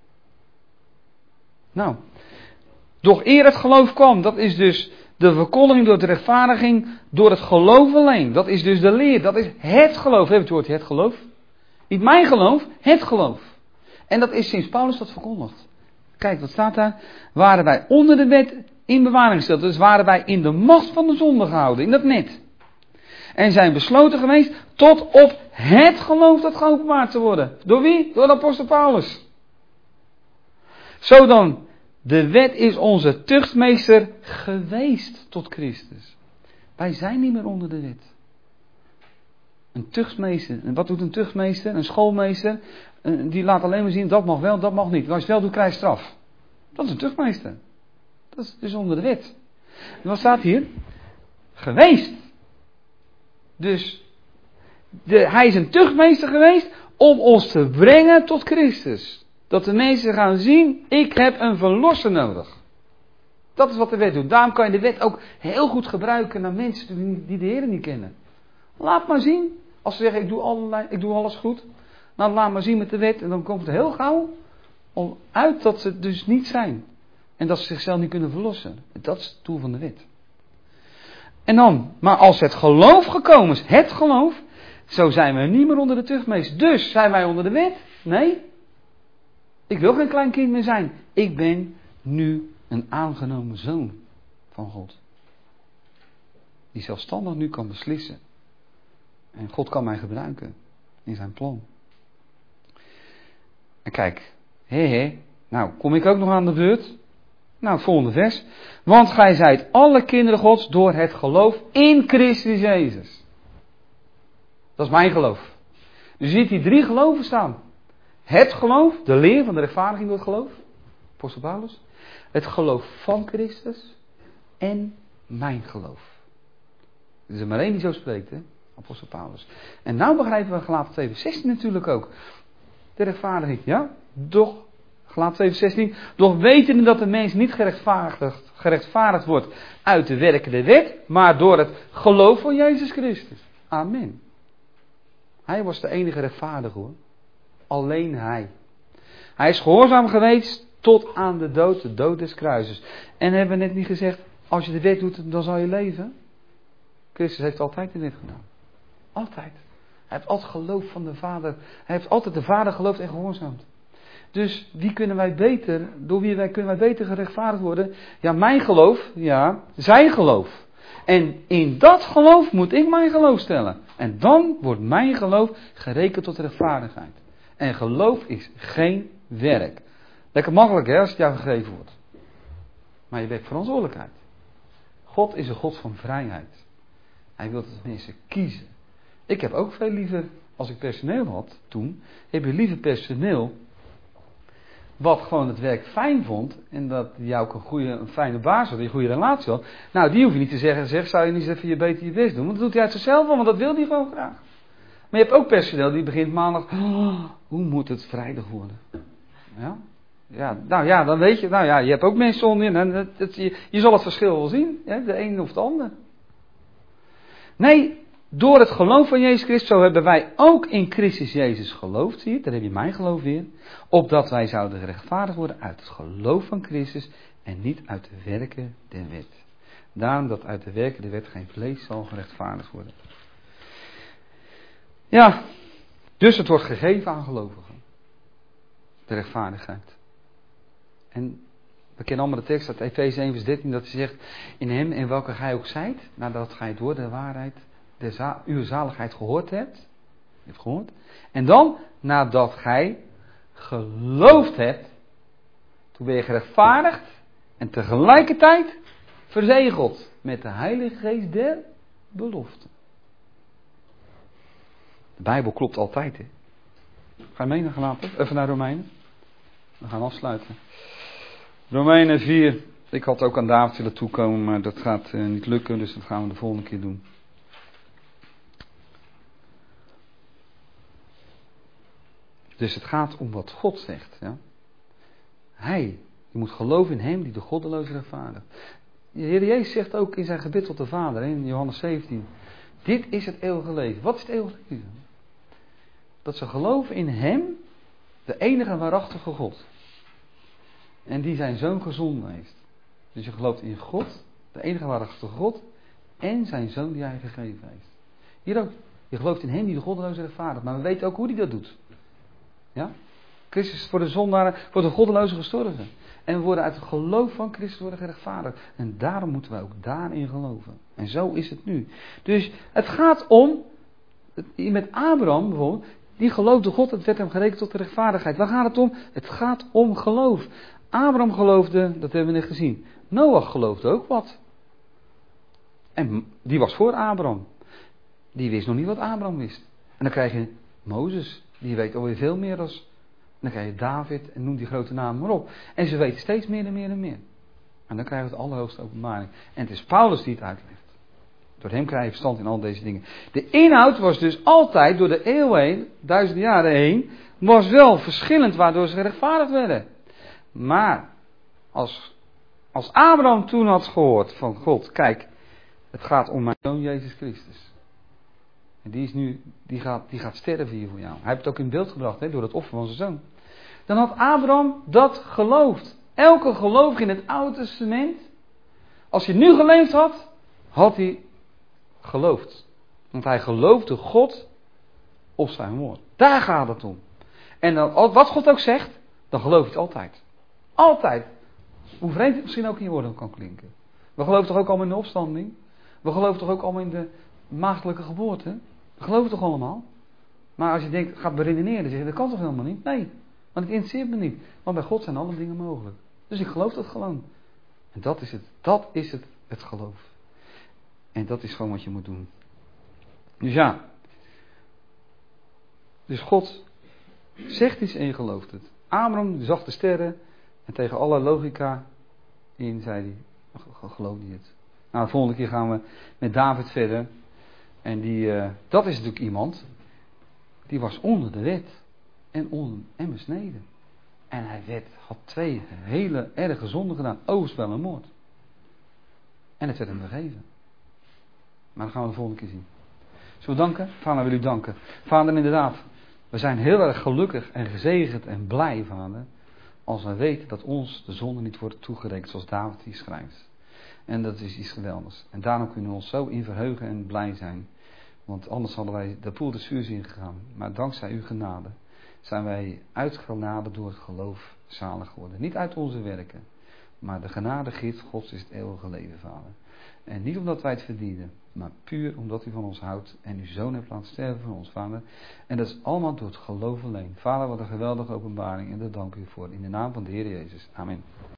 Nou. Doch eer het geloof kwam. Dat is dus de verkondiging door de rechtvaardiging. Door het geloof alleen. Dat is dus de leer. Dat is het geloof. Heb je het woord het geloof? Niet mijn geloof. Het geloof. En dat is sinds Paulus dat verkondigd. Kijk, wat staat daar? Waren wij onder de wet in bewaring gesteld. Dus waren wij in de macht van de zonde gehouden. In dat net. En zijn besloten geweest tot op het geloof dat geopenbaard te worden. Door wie? Door de apostel Paulus. Zo dan, de wet is onze tuchtmeester geweest tot Christus. Wij zijn niet meer onder de wet. Een tuchtmeester. En wat doet een tuchtmeester? Een schoolmeester. Die laat alleen maar zien, dat mag wel, dat mag niet. Als je het wel doet, krijg je straf. Dat is een tuchtmeester. Dat is dus onder de wet. En wat staat hier? Geweest. Dus de, hij is een tuchtmeester geweest om ons te brengen tot Christus. Dat de mensen gaan zien, ik heb een verlosser nodig. Dat is wat de wet doet. Daarom kan je de wet ook heel goed gebruiken naar mensen die de Heer niet kennen. Laat maar zien. Als ze zeggen, ik doe, allerlei, ik doe alles goed. Nou, laat maar zien met de wet. En dan komt het heel gauw om uit dat ze het dus niet zijn. En dat ze zichzelf niet kunnen verlossen. Dat is het doel van de wet. En dan, maar als het geloof gekomen is, het geloof, zo zijn we niet meer onder de tuchtmeester. Dus zijn wij onder de wet? Nee. Ik wil geen klein kind meer zijn. Ik ben nu een aangenomen zoon van God. Die zelfstandig nu kan beslissen. En God kan mij gebruiken in zijn plan. En kijk, hé hé, nou kom ik ook nog aan de beurt? Nou, het volgende vers. Want gij zijt alle kinderen Gods door het geloof in Christus Jezus. Dat is mijn geloof. Dus je ziet die drie geloven staan. Het geloof, de leer van de rechtvaardiging door het geloof. Apostel Paulus. Het geloof van Christus. En mijn geloof. Er is er maar één die zo spreekt, hè? Apostel Paulus. En nou begrijpen we Galaten twee vers zestien natuurlijk ook. De rechtvaardiging, ja? Doch, Galaten twee vers zestien. Doch wetende dat de mens niet gerechtvaardigd, gerechtvaardigd wordt uit de werken der wet, maar door het geloof van Jezus Christus. Amen. Hij was de enige rechtvaardige, hoor. Alleen hij. Hij is gehoorzaam geweest tot aan de dood, de dood des kruises. En hebben we net niet gezegd, als je de wet doet, dan zal je leven? Christus heeft altijd de wet gedaan. Altijd. Hij heeft altijd geloof van de Vader. Hij heeft altijd de Vader geloofd en gehoorzaamd. Dus wie kunnen wij beter, door wie wij kunnen wij beter gerechtvaardigd worden? Ja, mijn geloof, ja, zijn geloof. En in dat geloof moet ik mijn geloof stellen. En dan wordt mijn geloof gerekend tot rechtvaardigheid. En geloof is geen werk. Lekker makkelijk, hè, als het jou gegeven wordt. Maar je hebt verantwoordelijkheid. God is een God van vrijheid. Hij wil dat mensen kiezen. Ik heb ook veel liever, als ik personeel had toen, heb je liever personeel wat gewoon het werk fijn vond en dat die ook een goede, een fijne baas had, een goede relatie had. Nou, die hoef je niet te zeggen, zeg, zou je niet eens even je beter je best doen, want dat doet hij uit zichzelf al, want dat wil hij gewoon graag. Maar je hebt ook personeel die begint maandag, oh, hoe moet het vrijdag worden? Ja? Ja, nou ja, dan weet je, nou ja, je hebt ook mensen onderin, en het, het, je, je zal het verschil wel zien, hè, de een of de ander. Nee, door het geloof van Jezus Christus, zo hebben wij ook in Christus Jezus geloofd, zie je, daar heb je mijn geloof weer, opdat wij zouden gerechtvaardigd worden uit het geloof van Christus en niet uit de werken der wet. Daarom dat uit de werken der wet geen vlees zal gerechtvaardigd worden. Ja, dus het wordt gegeven aan gelovigen. De rechtvaardigheid. En we kennen allemaal de tekst uit Efeze één vers dertien, dat hij zegt, in hem en welke gij ook zijt, nadat gij door de waarheid de za- uw zaligheid gehoord hebt. Je hebt gehoord. En dan, nadat gij geloofd hebt, toen ben je gerechtvaardigd en tegelijkertijd verzegeld met de Heilige Geest der belofte. De Bijbel klopt altijd, hè. Ga je mee naar Galaten? Even naar Romeinen. We gaan afsluiten. Romeinen vier. Ik had ook aan David willen toekomen, maar dat gaat uh, niet lukken, dus dat gaan we de volgende keer doen. Dus het gaat om wat God zegt. Ja? Hij, je moet geloven in hem die de goddeloze rechtvaardigt. De Heer Jezus zegt ook in zijn gebed tot de Vader, in Johannes zeventien. Dit is het eeuwige leven. Wat is het eeuwige leven? Dat ze geloven in hem, de enige waarachtige God. En die zijn zoon gezonden heeft. Dus je gelooft in God, de enige waarachtige God, en zijn zoon die hij gegeven heeft. Hier ook. Je gelooft in hem die de goddeloze rechtvaardigt. Maar we weten ook hoe hij dat doet. Ja? Christus is voor de zondaren, voor de goddelozen gestorven. En we worden uit het geloof van Christus worden gerechtvaardigd. En daarom moeten we ook daarin geloven. En zo is het nu. Dus het gaat om, met Abraham bijvoorbeeld, die geloofde God, het werd hem gerekend tot de rechtvaardigheid. Waar gaat het om? Het gaat om geloof. Abraham geloofde, dat hebben we net gezien. Noach geloofde ook wat. En die was voor Abraham. Die wist nog niet wat Abraham wist. En dan krijg je Mozes, die weet alweer veel meer als. En dan krijg je David en noem die grote namen maar op. En ze weten steeds meer en meer en meer. En dan krijgen we het allerhoogste openbaring. En het is Paulus die het uitlegt. Door hem krijg je verstand in al deze dingen. De inhoud was dus altijd door de eeuwen heen, duizenden jaren heen, was wel verschillend waardoor ze gerechtvaardigd werden. Maar als, als Abraham toen had gehoord van God, kijk, het gaat om mijn zoon Jezus Christus. En die, is nu, die, gaat, die gaat sterven hier voor jou. Hij heeft het ook in beeld gebracht, hè, door het offer van zijn zoon. Dan had Abraham dat geloofd. Elke gelovige in het Oude Testament, als hij nu geleefd had, had hij geloofd. Want hij geloofde God op zijn woord. Daar gaat het om. En dan, wat God ook zegt, dan geloof je het altijd. Altijd. Hoe vreemd het misschien ook in je woorden kan klinken. We geloven toch ook allemaal in de opstanding? We geloven toch ook allemaal in de maagdelijke geboorte? We geloven toch allemaal? Maar als je denkt, gaat beredeneren, dan zeg je, dat kan toch helemaal niet? Nee. Want het interesseert me niet. Want bij God zijn alle dingen mogelijk. Dus ik geloof dat gewoon. En dat is het. Dat is het. Het geloof. En dat is gewoon wat je moet doen. Dus ja. Dus God zegt iets en je gelooft het. Abraham zag de sterren. En tegen alle logica in zei hij. Geloof niet het. Nou, de volgende keer gaan we met David verder. En die, uh, dat is natuurlijk iemand. Die was onder de wet. En, onder, en besneden. En hij werd, had twee hele erge zonden gedaan. Overspel en moord. En het werd hem vergeven. Maar dat gaan we de volgende keer zien. Zullen we danken? Vader, wil u danken. Vader, inderdaad. We zijn heel erg gelukkig en gezegend en blij, Vader. Als we weten dat ons de zonde niet wordt toegerekend zoals David die schrijft. En dat is iets geweldigs. En daarom kunnen we ons zo in verheugen en blij zijn. Want anders hadden wij de poel des vuurs ingegaan. Maar dankzij uw genade zijn wij uit genade door het geloof zalig geworden. Niet uit onze werken. Maar de genadegift Gods is het eeuwige leven, Vader. En niet omdat wij het verdienen. Maar puur omdat u van ons houdt. En uw zoon hebt laten sterven voor ons, Vader. En dat is allemaal door het geloof alleen. Vader, wat een geweldige openbaring. En daar dank u voor. In de naam van de Heer Jezus. Amen.